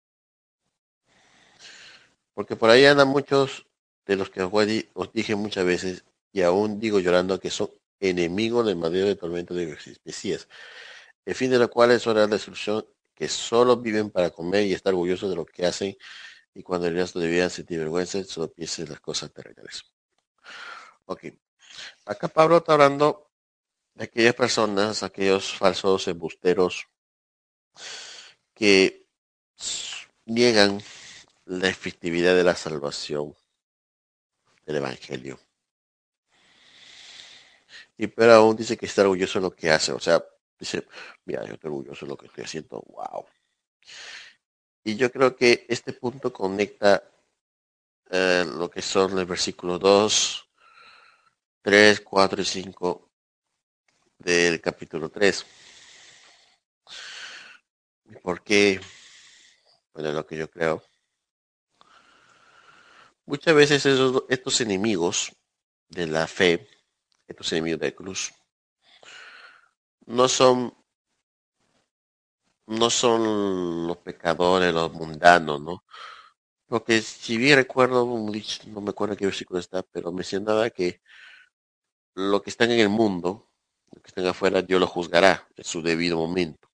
Porque por ahí andan muchos de los que os dije muchas veces, y aún digo llorando, que son enemigos del madero de tormento de Mesías, el fin de la cual es hora de la destrucción, que solo viven para comer y estar orgullosos de lo que hacen, y cuando el resto debían sentir vergüenza, solo piensen las cosas terrenales. Ok, acá Pablo está hablando de aquellas personas, aquellos falsos embusteros que niegan la efectividad de la salvación del Evangelio. Y pero aún dice que está orgulloso de lo que hace. O sea, dice, mira, yo estoy orgulloso de lo que estoy haciendo. Wow. Y yo creo que este punto conecta lo que son los versículos 2, 3, 4 y 5 del capítulo 3. ¿Y por qué? Bueno, lo que yo creo. Muchas veces estos enemigos de la fe, estos enemigos de la cruz, no son los pecadores, los mundanos, ¿no? Porque si bien recuerdo, no me acuerdo qué versículo está, pero mencionaba que lo que están en el mundo, lo que están afuera, Dios lo juzgará en su debido momento.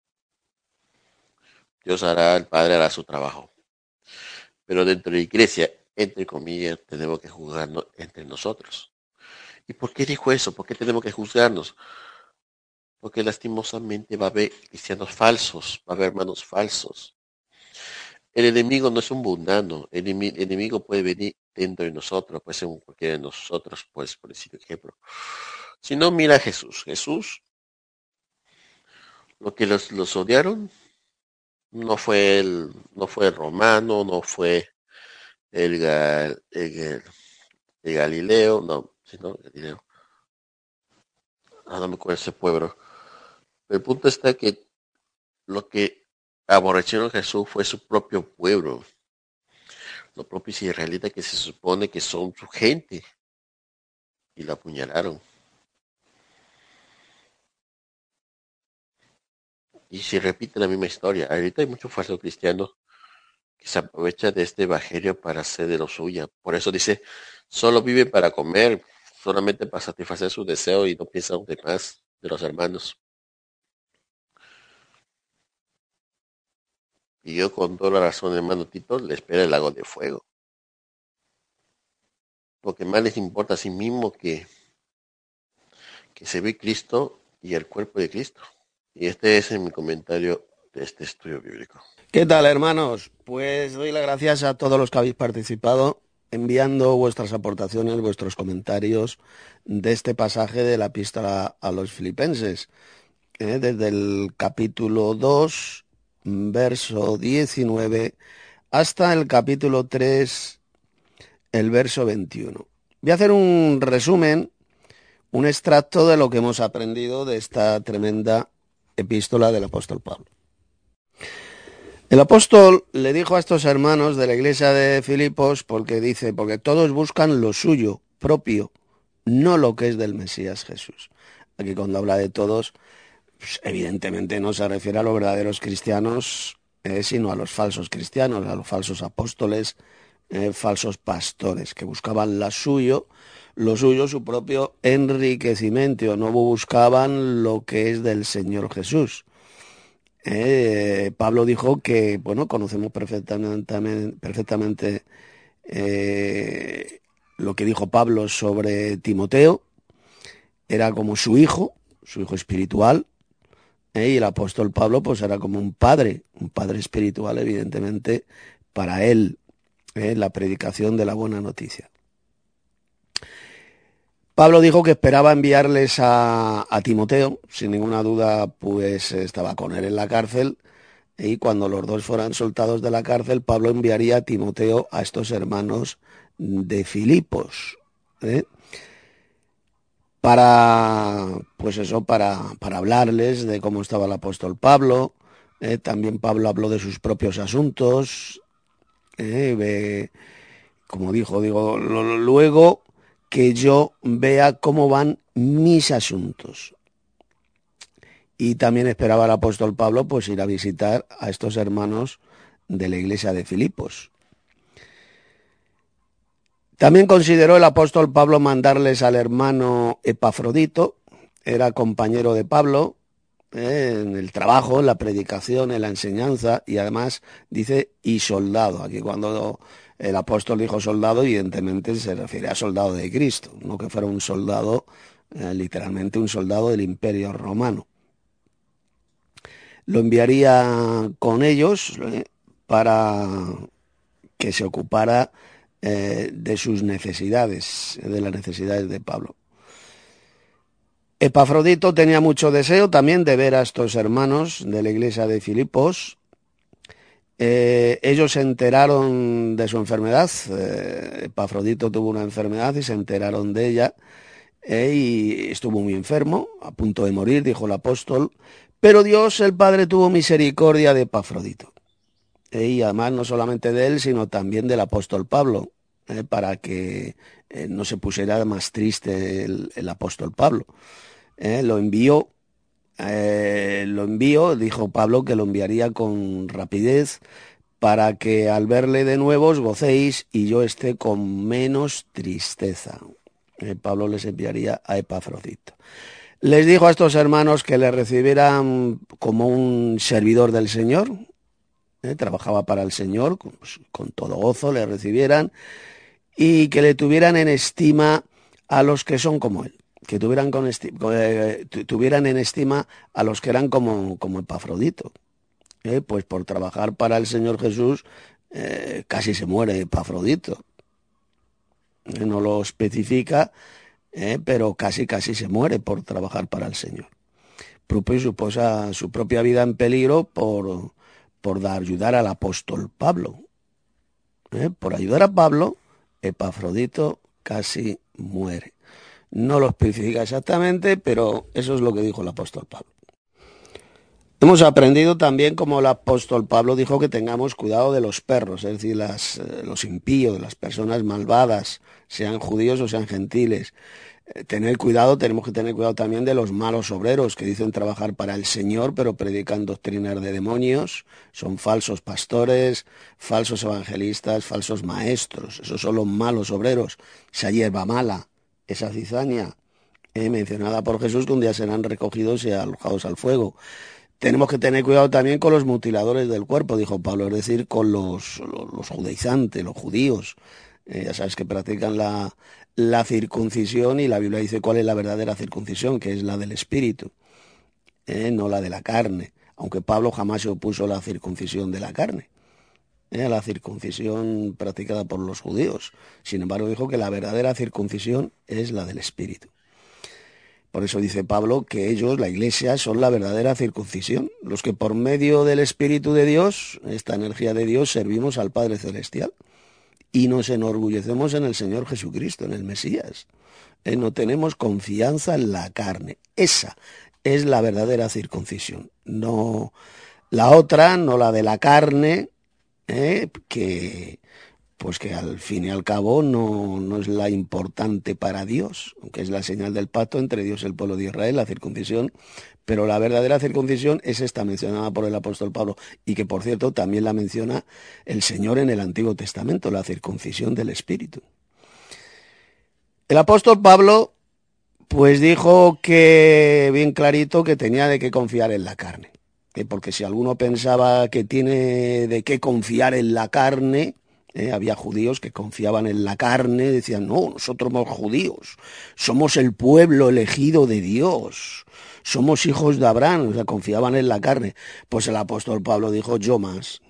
El Padre hará su trabajo. Pero dentro de la iglesia, entre comillas, tenemos que juzgarnos entre nosotros. ¿Y por qué dijo eso? ¿Por qué tenemos que juzgarnos? Porque lastimosamente va a haber cristianos falsos, va a haber hermanos falsos. El enemigo no es un mundano, el enemigo puede venir dentro de nosotros, puede ser cualquiera de nosotros, pues, por decir ejemplo. Si no, mira a Jesús. Jesús, lo que los odiaron, no fue el romano, no fue el Galileo, no, sino Galileo. No me acuerdo ese pueblo. El punto está que lo que aborrecieron a Jesús fue su propio pueblo, los propios israelitas que se supone que son su gente, y lo apuñalaron. Y se repite la misma historia. Ahorita hay muchos falsos cristianos que se aprovechan de este evangelio para hacer de lo suya. Por eso dice, solo viven para comer, solamente para satisfacer sus deseos y no piensan de más de los hermanos. Y yo con toda la razón, hermano Tito, le espera el lago de fuego. Lo que más les importa a sí mismo que se ve Cristo y el cuerpo de Cristo. Y este es mi comentario de este estudio bíblico. ¿Qué tal, hermanos? Pues doy las gracias a todos los que habéis participado, enviando vuestras aportaciones, vuestros comentarios de este pasaje de la epístola a los Filipenses, desde el capítulo 2, verso 19, hasta el capítulo 3, el verso 21. Voy a hacer un resumen un extracto de lo que hemos aprendido de esta tremenda epístola del apóstol Pablo. El apóstol le dijo a estos hermanos de la iglesia de Filipos, porque todos buscan lo suyo propio, no lo que es del Mesías Jesús. Aquí cuando habla de todos, pues evidentemente no se refiere a los verdaderos cristianos, sino a los falsos cristianos, a los falsos apóstoles, falsos pastores, que buscaban lo suyo, su propio enriquecimiento, no buscaban lo que es del Señor Jesús. Pablo dijo que, bueno, conocemos perfectamente lo que dijo Pablo sobre Timoteo. Era como su hijo espiritual, y el apóstol Pablo pues era como un padre espiritual, evidentemente, para él, la predicación de la buena noticia. Pablo dijo que esperaba enviarles a Timoteo, sin ninguna duda pues estaba con él en la cárcel, y cuando los dos fueran soltados de la cárcel, Pablo enviaría a Timoteo a estos hermanos de Filipos, para hablarles de cómo estaba el apóstol Pablo. También Pablo habló de sus propios asuntos, como dijo, luego que yo vea cómo van mis asuntos. Y también esperaba el apóstol Pablo pues ir a visitar a estos hermanos de la iglesia de Filipos. También consideró el apóstol Pablo mandarles al hermano Epafrodito, era compañero de Pablo en el trabajo, en la predicación, en la enseñanza, y además dice y soldado. Aquí cuando el apóstol dijo soldado, evidentemente se refiere a soldado de Cristo, no que fuera un soldado, literalmente un soldado del Imperio Romano. Lo enviaría con ellos para que se ocupara de sus necesidades, de las necesidades de Pablo. Epafrodito tenía mucho deseo también de ver a estos hermanos de la iglesia de Filipos. Ellos se enteraron de su enfermedad. Epafrodito tuvo una enfermedad y se enteraron de ella, y estuvo muy enfermo, a punto de morir, dijo el apóstol, pero Dios el Padre tuvo misericordia de Epafrodito. Y además no solamente de él, sino también del apóstol Pablo, para que no se pusiera más triste el apóstol Pablo. Lo envió, dijo Pablo que lo enviaría con rapidez para que al verle de nuevo os gocéis y yo esté con menos tristeza. Pablo les enviaría a Epafrodito. Les dijo a estos hermanos que le recibieran como un servidor del Señor, trabajaba para el Señor, con todo gozo le recibieran, y que le tuvieran en estima a los que son como él, que tuvieran en estima a los que eran como Epafrodito. Pues por trabajar para el Señor Jesús casi se muere Epafrodito. No lo especifica, pero casi se muere por trabajar para el Señor. Supuso su propia vida en peligro por ayudar al apóstol Pablo. Por ayudar a Pablo, Epafrodito casi muere. No lo especifica exactamente, pero eso es lo que dijo el apóstol Pablo. Hemos aprendido también como el apóstol Pablo dijo que tengamos cuidado de los perros, es decir, los impíos, las personas malvadas, sean judíos o sean gentiles. Tenemos que tener cuidado también de los malos obreros que dicen trabajar para el Señor, pero predican doctrinas de demonios, son falsos pastores, falsos evangelistas, falsos maestros. Esos son los malos obreros, esa hierba mala, esa cizaña, mencionada por Jesús, que un día serán recogidos y arrojados al fuego. Tenemos que tener cuidado también con los mutiladores del cuerpo, dijo Pablo, es decir, con los judaizantes, los judíos. Ya sabes que practican la circuncisión, y la Biblia dice cuál es la verdadera circuncisión, que es la del espíritu, no la de la carne, aunque Pablo jamás se opuso a la circuncisión de la carne, a la circuncisión practicada por los judíos. Sin embargo, dijo que la verdadera circuncisión es la del espíritu. Por eso dice Pablo que ellos, la iglesia, son la verdadera circuncisión, los que por medio del Espíritu de Dios, esta energía de Dios, servimos al Padre Celestial. y nos enorgullecemos en el Señor Jesucristo, en el Mesías. No tenemos confianza en la carne. Esa es la verdadera circuncisión. No la otra, no la de la carne, que al fin y al cabo no es la importante para Dios, aunque es la señal del pacto entre Dios y el pueblo de Israel, la circuncisión, pero la verdadera circuncisión es esta mencionada por el apóstol Pablo y que, por cierto, también la menciona el Señor en el Antiguo Testamento, la circuncisión del Espíritu. El apóstol Pablo pues dijo que bien clarito que tenía de qué confiar en la carne, porque si alguno pensaba que tiene de qué confiar en la carne, había judíos que confiaban en la carne, decían, no, nosotros somos judíos, somos el pueblo elegido de Dios, somos hijos de Abraham, o sea, confiaban en la carne. Pues el apóstol Pablo dijo, yo más.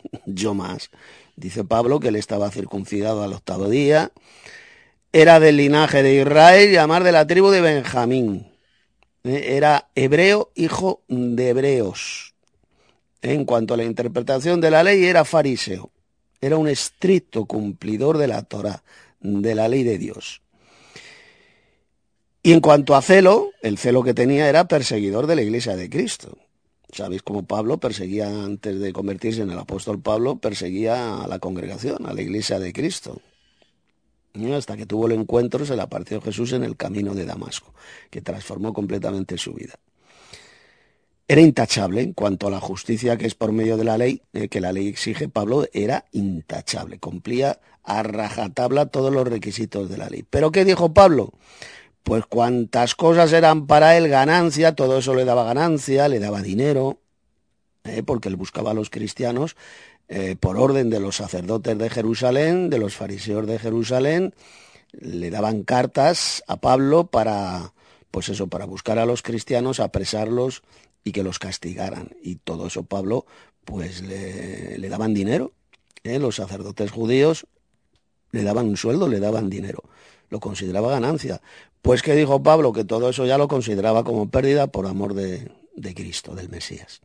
Dice Pablo que él estaba circuncidado al 8º día, era del linaje de Israel y además de la tribu de Benjamín. Era hebreo, hijo de hebreos. En cuanto a la interpretación de la ley, era fariseo. Era un estricto cumplidor de la Torá, de la ley de Dios. Y en cuanto a celo, el celo que tenía era perseguidor de la Iglesia de Cristo. ¿Sabéis cómo Pablo perseguía, antes de convertirse en el apóstol Pablo, perseguía a la congregación, a la Iglesia de Cristo? Y hasta que tuvo el encuentro, se le apareció Jesús en el camino de Damasco, que transformó completamente su vida. Era intachable en cuanto a la justicia que es por medio de la ley, que la ley exige. Pablo era intachable, cumplía a rajatabla todos los requisitos de la ley. ¿Pero qué dijo Pablo? Pues cuantas cosas eran para él ganancia, todo eso le daba ganancia, le daba dinero, porque él buscaba a los cristianos por orden de los sacerdotes de Jerusalén, de los fariseos de Jerusalén, le daban cartas a Pablo para buscar a los cristianos, apresarlos y que los castigaran. Y todo eso Pablo, pues le daban dinero. Los sacerdotes judíos le daban un sueldo, le daban dinero. Lo consideraba ganancia. Pues ¿qué dijo Pablo? Que todo eso ya lo consideraba como pérdida por amor de Cristo, del Mesías.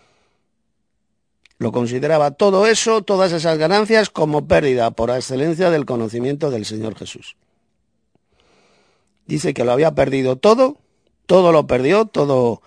Lo consideraba todo eso, todas esas ganancias, como pérdida por excelencia del conocimiento del Señor Jesús. Dice que lo había perdido todo lo perdió, todo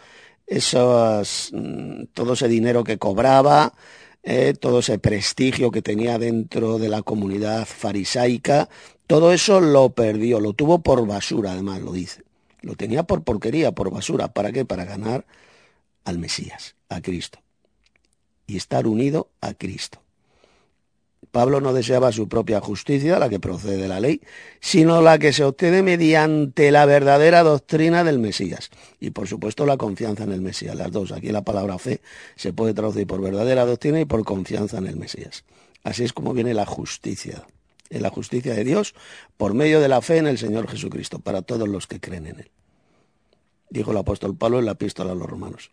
ese dinero que cobraba, todo ese prestigio que tenía dentro de la comunidad farisaica, todo eso lo perdió, lo tuvo por basura, además lo dice. Lo tenía por porquería, por basura. ¿Para qué? Para ganar al Mesías, a Cristo. Y estar unido a Cristo. Pablo no deseaba su propia justicia, la que procede de la ley, sino la que se obtiene mediante la verdadera doctrina del Mesías. Y por supuesto la confianza en el Mesías, las dos. Aquí la palabra fe se puede traducir por verdadera doctrina y por confianza en el Mesías. Así es como viene la justicia. La justicia de Dios por medio de la fe en el Señor Jesucristo, para todos los que creen en Él. Dijo el apóstol Pablo en la epístola a los Romanos.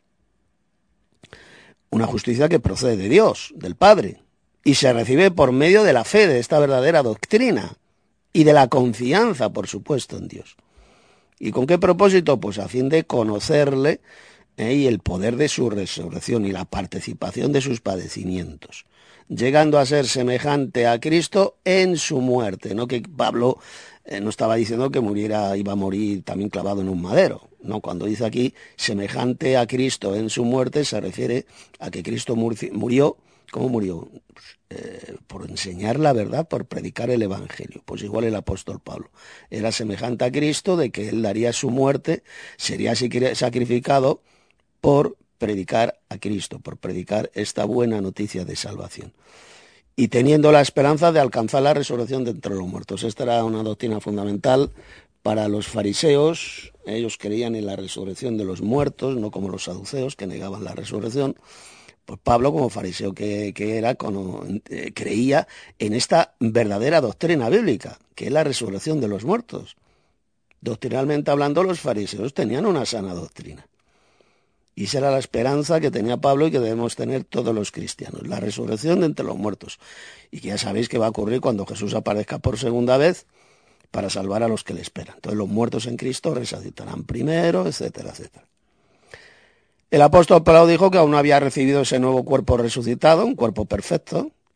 Una justicia que procede de Dios, del Padre, y se recibe por medio de la fe, de esta verdadera doctrina, y de la confianza, por supuesto, en Dios. ¿Y con qué propósito? Pues a fin de conocerle y el poder de su resurrección y la participación de sus padecimientos, llegando a ser semejante a Cristo en su muerte. No que Pablo no estaba diciendo que iba a morir también clavado en un madero. No, cuando dice aquí semejante a Cristo en su muerte, se refiere a que Cristo murió. ¿Cómo murió? Por enseñar la verdad, por predicar el Evangelio. Pues igual el apóstol Pablo era semejante a Cristo, de que él daría su muerte, sería sacrificado por predicar a Cristo, por predicar esta buena noticia de salvación. Y teniendo la esperanza de alcanzar la resurrección de entre los muertos. Esta era una doctrina fundamental para los fariseos. Ellos creían en la resurrección de los muertos, no como los saduceos, que negaban la resurrección. Pues Pablo, como fariseo que era, creía en esta verdadera doctrina bíblica, que es la resurrección de los muertos. Doctrinalmente hablando, los fariseos tenían una sana doctrina. Y esa era la esperanza que tenía Pablo y que debemos tener todos los cristianos, la resurrección de entre los muertos. Y que ya sabéis que va a ocurrir cuando Jesús aparezca por segunda vez para salvar a los que le esperan. Entonces los muertos en Cristo resucitarán primero, etcétera, etcétera. El apóstol Pablo dijo que aún no había recibido ese nuevo cuerpo resucitado, un cuerpo perfecto,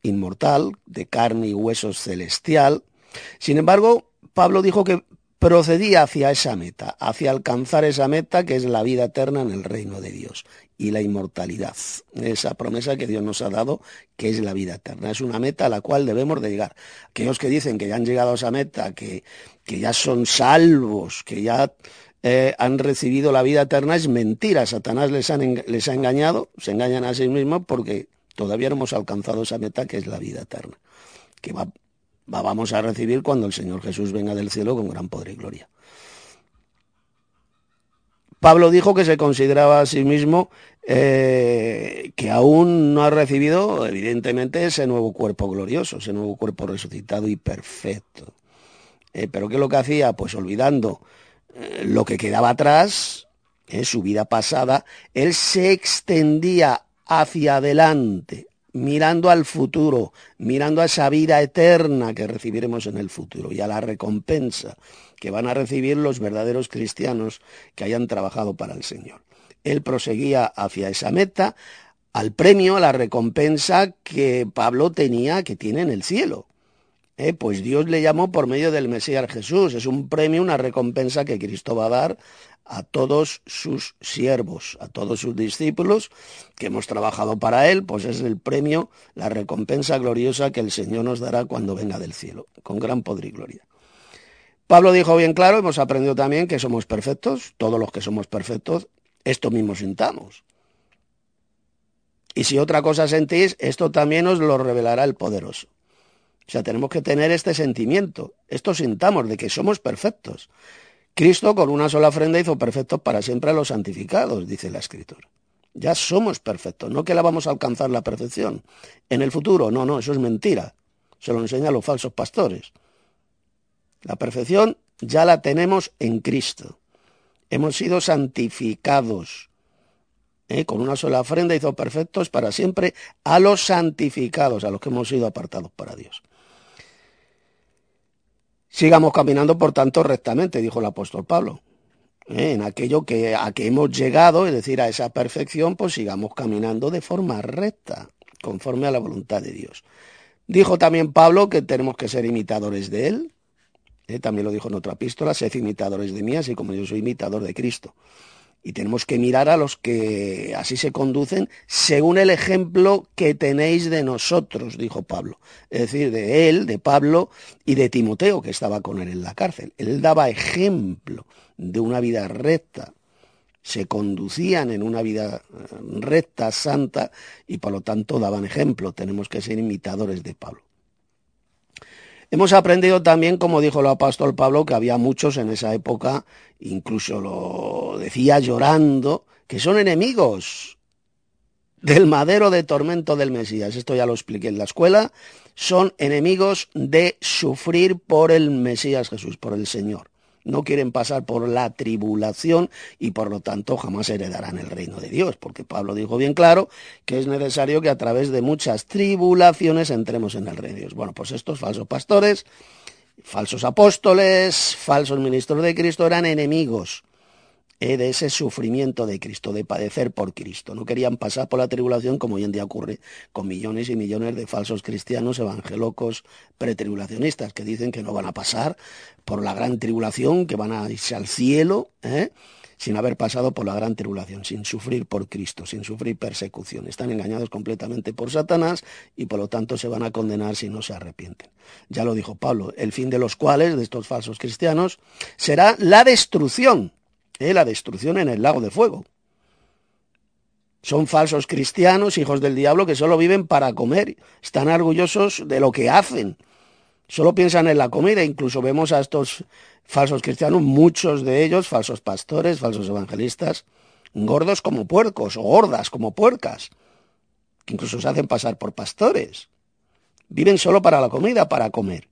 inmortal, de carne y huesos celestial. Sin embargo, Pablo dijo que procedía hacia esa meta, hacia alcanzar esa meta que es la vida eterna en el reino de Dios y la inmortalidad, esa promesa que Dios nos ha dado, que es la vida eterna. Es una meta a la cual debemos de llegar. Aquellos que dicen que ya han llegado a esa meta, que ya son salvos, que ya han recibido la vida eterna, es mentira. Satanás les ha engañado, se engañan a sí mismos porque todavía no hemos alcanzado esa meta que es la vida eterna, que vamos a recibir cuando el Señor Jesús venga del cielo con gran poder y gloria. Pablo dijo que se consideraba a sí mismo que aún no ha recibido, evidentemente, ese nuevo cuerpo glorioso, ese nuevo cuerpo resucitado y perfecto. Pero ¿qué es lo que hacía? Pues olvidando lo que quedaba atrás, su vida pasada, él se extendía hacia adelante, mirando al futuro, mirando a esa vida eterna que recibiremos en el futuro y a la recompensa que van a recibir los verdaderos cristianos que hayan trabajado para el Señor. Él proseguía hacia esa meta, al premio, a la recompensa que Pablo tenía, que tiene en el cielo. Pues Dios le llamó por medio del Mesías Jesús. Es un premio, una recompensa que Cristo va a dar a todos sus siervos, a todos sus discípulos que hemos trabajado para Él, pues es el premio, la recompensa gloriosa que el Señor nos dará cuando venga del cielo, con gran poder y gloria. Pablo dijo bien claro, hemos aprendido también que somos perfectos, todos los que somos perfectos, esto mismo sintamos. Y si otra cosa sentís, esto también os lo revelará el poderoso. O sea, tenemos que tener este sentimiento, esto sintamos de que somos perfectos. Cristo con una sola ofrenda hizo perfectos para siempre a los santificados, dice la Escritura. Ya somos perfectos, no que la vamos a alcanzar la perfección. En el futuro, no, eso es mentira. Se lo enseñan los falsos pastores. La perfección ya la tenemos en Cristo. Hemos sido santificados. Con una sola ofrenda hizo perfectos para siempre a los santificados, a los que hemos sido apartados para Dios. Sigamos caminando, por tanto, rectamente, dijo el apóstol Pablo. En aquello a que hemos llegado, es decir, a esa perfección, pues sigamos caminando de forma recta, conforme a la voluntad de Dios. Dijo también Pablo que tenemos que ser imitadores de Él. También lo dijo en otra epístola, sed imitadores de mí, así como yo soy imitador de Cristo. Y tenemos que mirar a los que así se conducen según el ejemplo que tenéis de nosotros, dijo Pablo. Es decir, de él, de Pablo y de Timoteo, que estaba con él en la cárcel. Él daba ejemplo de una vida recta. Se conducían en una vida recta, santa, y por lo tanto daban ejemplo. Tenemos que ser imitadores de Pablo. Hemos aprendido también, como dijo el apóstol Pablo, que había muchos en esa época, incluso lo decía llorando, que son enemigos del madero de tormento del Mesías. Esto ya lo expliqué en la escuela. Son enemigos de sufrir por el Mesías Jesús, por el Señor. No quieren pasar por la tribulación y por lo tanto jamás heredarán el reino de Dios, porque Pablo dijo bien claro que es necesario que a través de muchas tribulaciones entremos en el reino de Dios. Bueno, pues estos falsos pastores, falsos apóstoles, falsos ministros de Cristo eran enemigos de ese sufrimiento de Cristo, de padecer por Cristo. No querían pasar por la tribulación como hoy en día ocurre con millones y millones de falsos cristianos evangelocos pretribulacionistas que dicen que no van a pasar por la gran tribulación, que van a irse al cielo, sin haber pasado por la gran tribulación, sin sufrir por Cristo, sin sufrir persecución. Están engañados completamente por Satanás y por lo tanto se van a condenar si no se arrepienten. Ya lo dijo Pablo, el fin de los cuales, de estos falsos cristianos, será la destrucción en el lago de fuego. Son falsos cristianos, hijos del diablo, que solo viven para comer. Están orgullosos de lo que hacen. Solo piensan en la comida. Incluso vemos a estos falsos cristianos, muchos de ellos, falsos pastores, falsos evangelistas, gordos como puercos o gordas como puercas, que incluso se hacen pasar por pastores. Viven solo para la comida, para comer.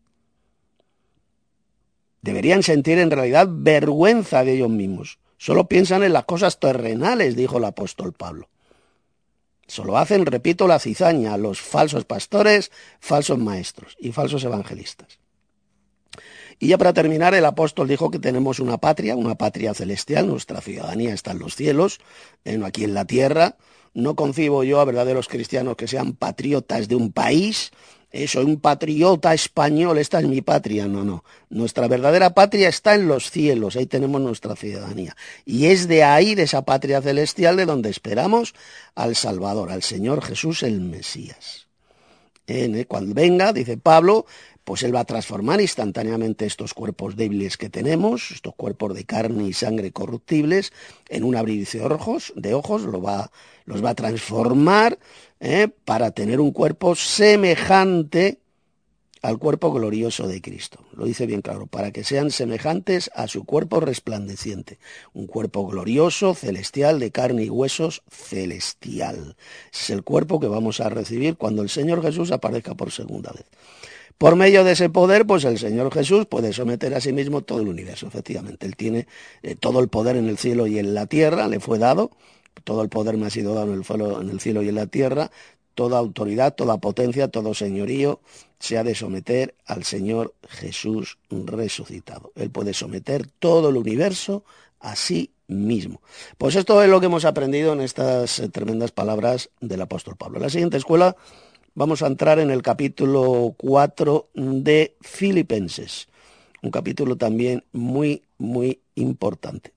Deberían sentir en realidad vergüenza de ellos mismos. Solo piensan en las cosas terrenales, dijo el apóstol Pablo. Solo hacen, repito, la cizaña, los falsos pastores, falsos maestros y falsos evangelistas. Y ya para terminar, el apóstol dijo que tenemos una patria celestial, nuestra ciudadanía está en los cielos, no aquí en la tierra, No concibo yo a verdaderos cristianos que sean patriotas de un país. Soy un patriota español, esta es mi patria. No, no. Nuestra verdadera patria está en los cielos, ahí tenemos nuestra ciudadanía. Y es de ahí, de esa patria celestial, de donde esperamos al Salvador, al Señor Jesús el Mesías. Cuando venga, dice Pablo, pues Él va a transformar instantáneamente estos cuerpos débiles que tenemos, estos cuerpos de carne y sangre corruptibles, en un abrir de ojos los va a transformar para tener un cuerpo semejante al cuerpo glorioso de Cristo. Lo dice bien claro, para que sean semejantes a su cuerpo resplandeciente. Un cuerpo glorioso, celestial, de carne y huesos, celestial. Es el cuerpo que vamos a recibir cuando el Señor Jesús aparezca por segunda vez. Por medio de ese poder, pues el Señor Jesús puede someter a sí mismo todo el universo, efectivamente. Él tiene todo el poder en el cielo y en la tierra, le fue dado. Todo el poder me ha sido dado en el cielo y en la tierra. Toda autoridad, toda potencia, todo señorío se ha de someter al Señor Jesús resucitado. Él puede someter todo el universo a sí mismo. Pues esto es lo que hemos aprendido en estas tremendas palabras del apóstol Pablo. En la siguiente escuela vamos a entrar en el capítulo 4 de Filipenses, un capítulo también muy, muy importante.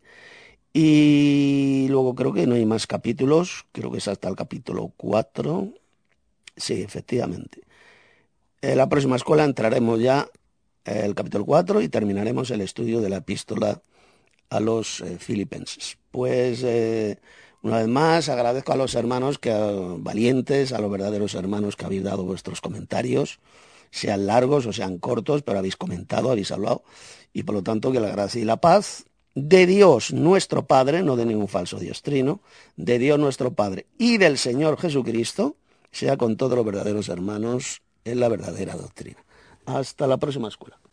Y luego creo que no hay más capítulos, creo que es hasta el capítulo 4. Sí, efectivamente. En la próxima escuela entraremos ya el capítulo 4 y terminaremos el estudio de la epístola a los filipenses. Pues una vez más agradezco a los hermanos valientes, a los verdaderos hermanos que habéis dado vuestros comentarios, sean largos o sean cortos, pero habéis comentado, habéis hablado, y por lo tanto que la gracia y la paz de Dios nuestro Padre, no de ningún falso Dios trino, de Dios nuestro Padre y del Señor Jesucristo, sea con todos los verdaderos hermanos en la verdadera doctrina. Hasta la próxima escuela.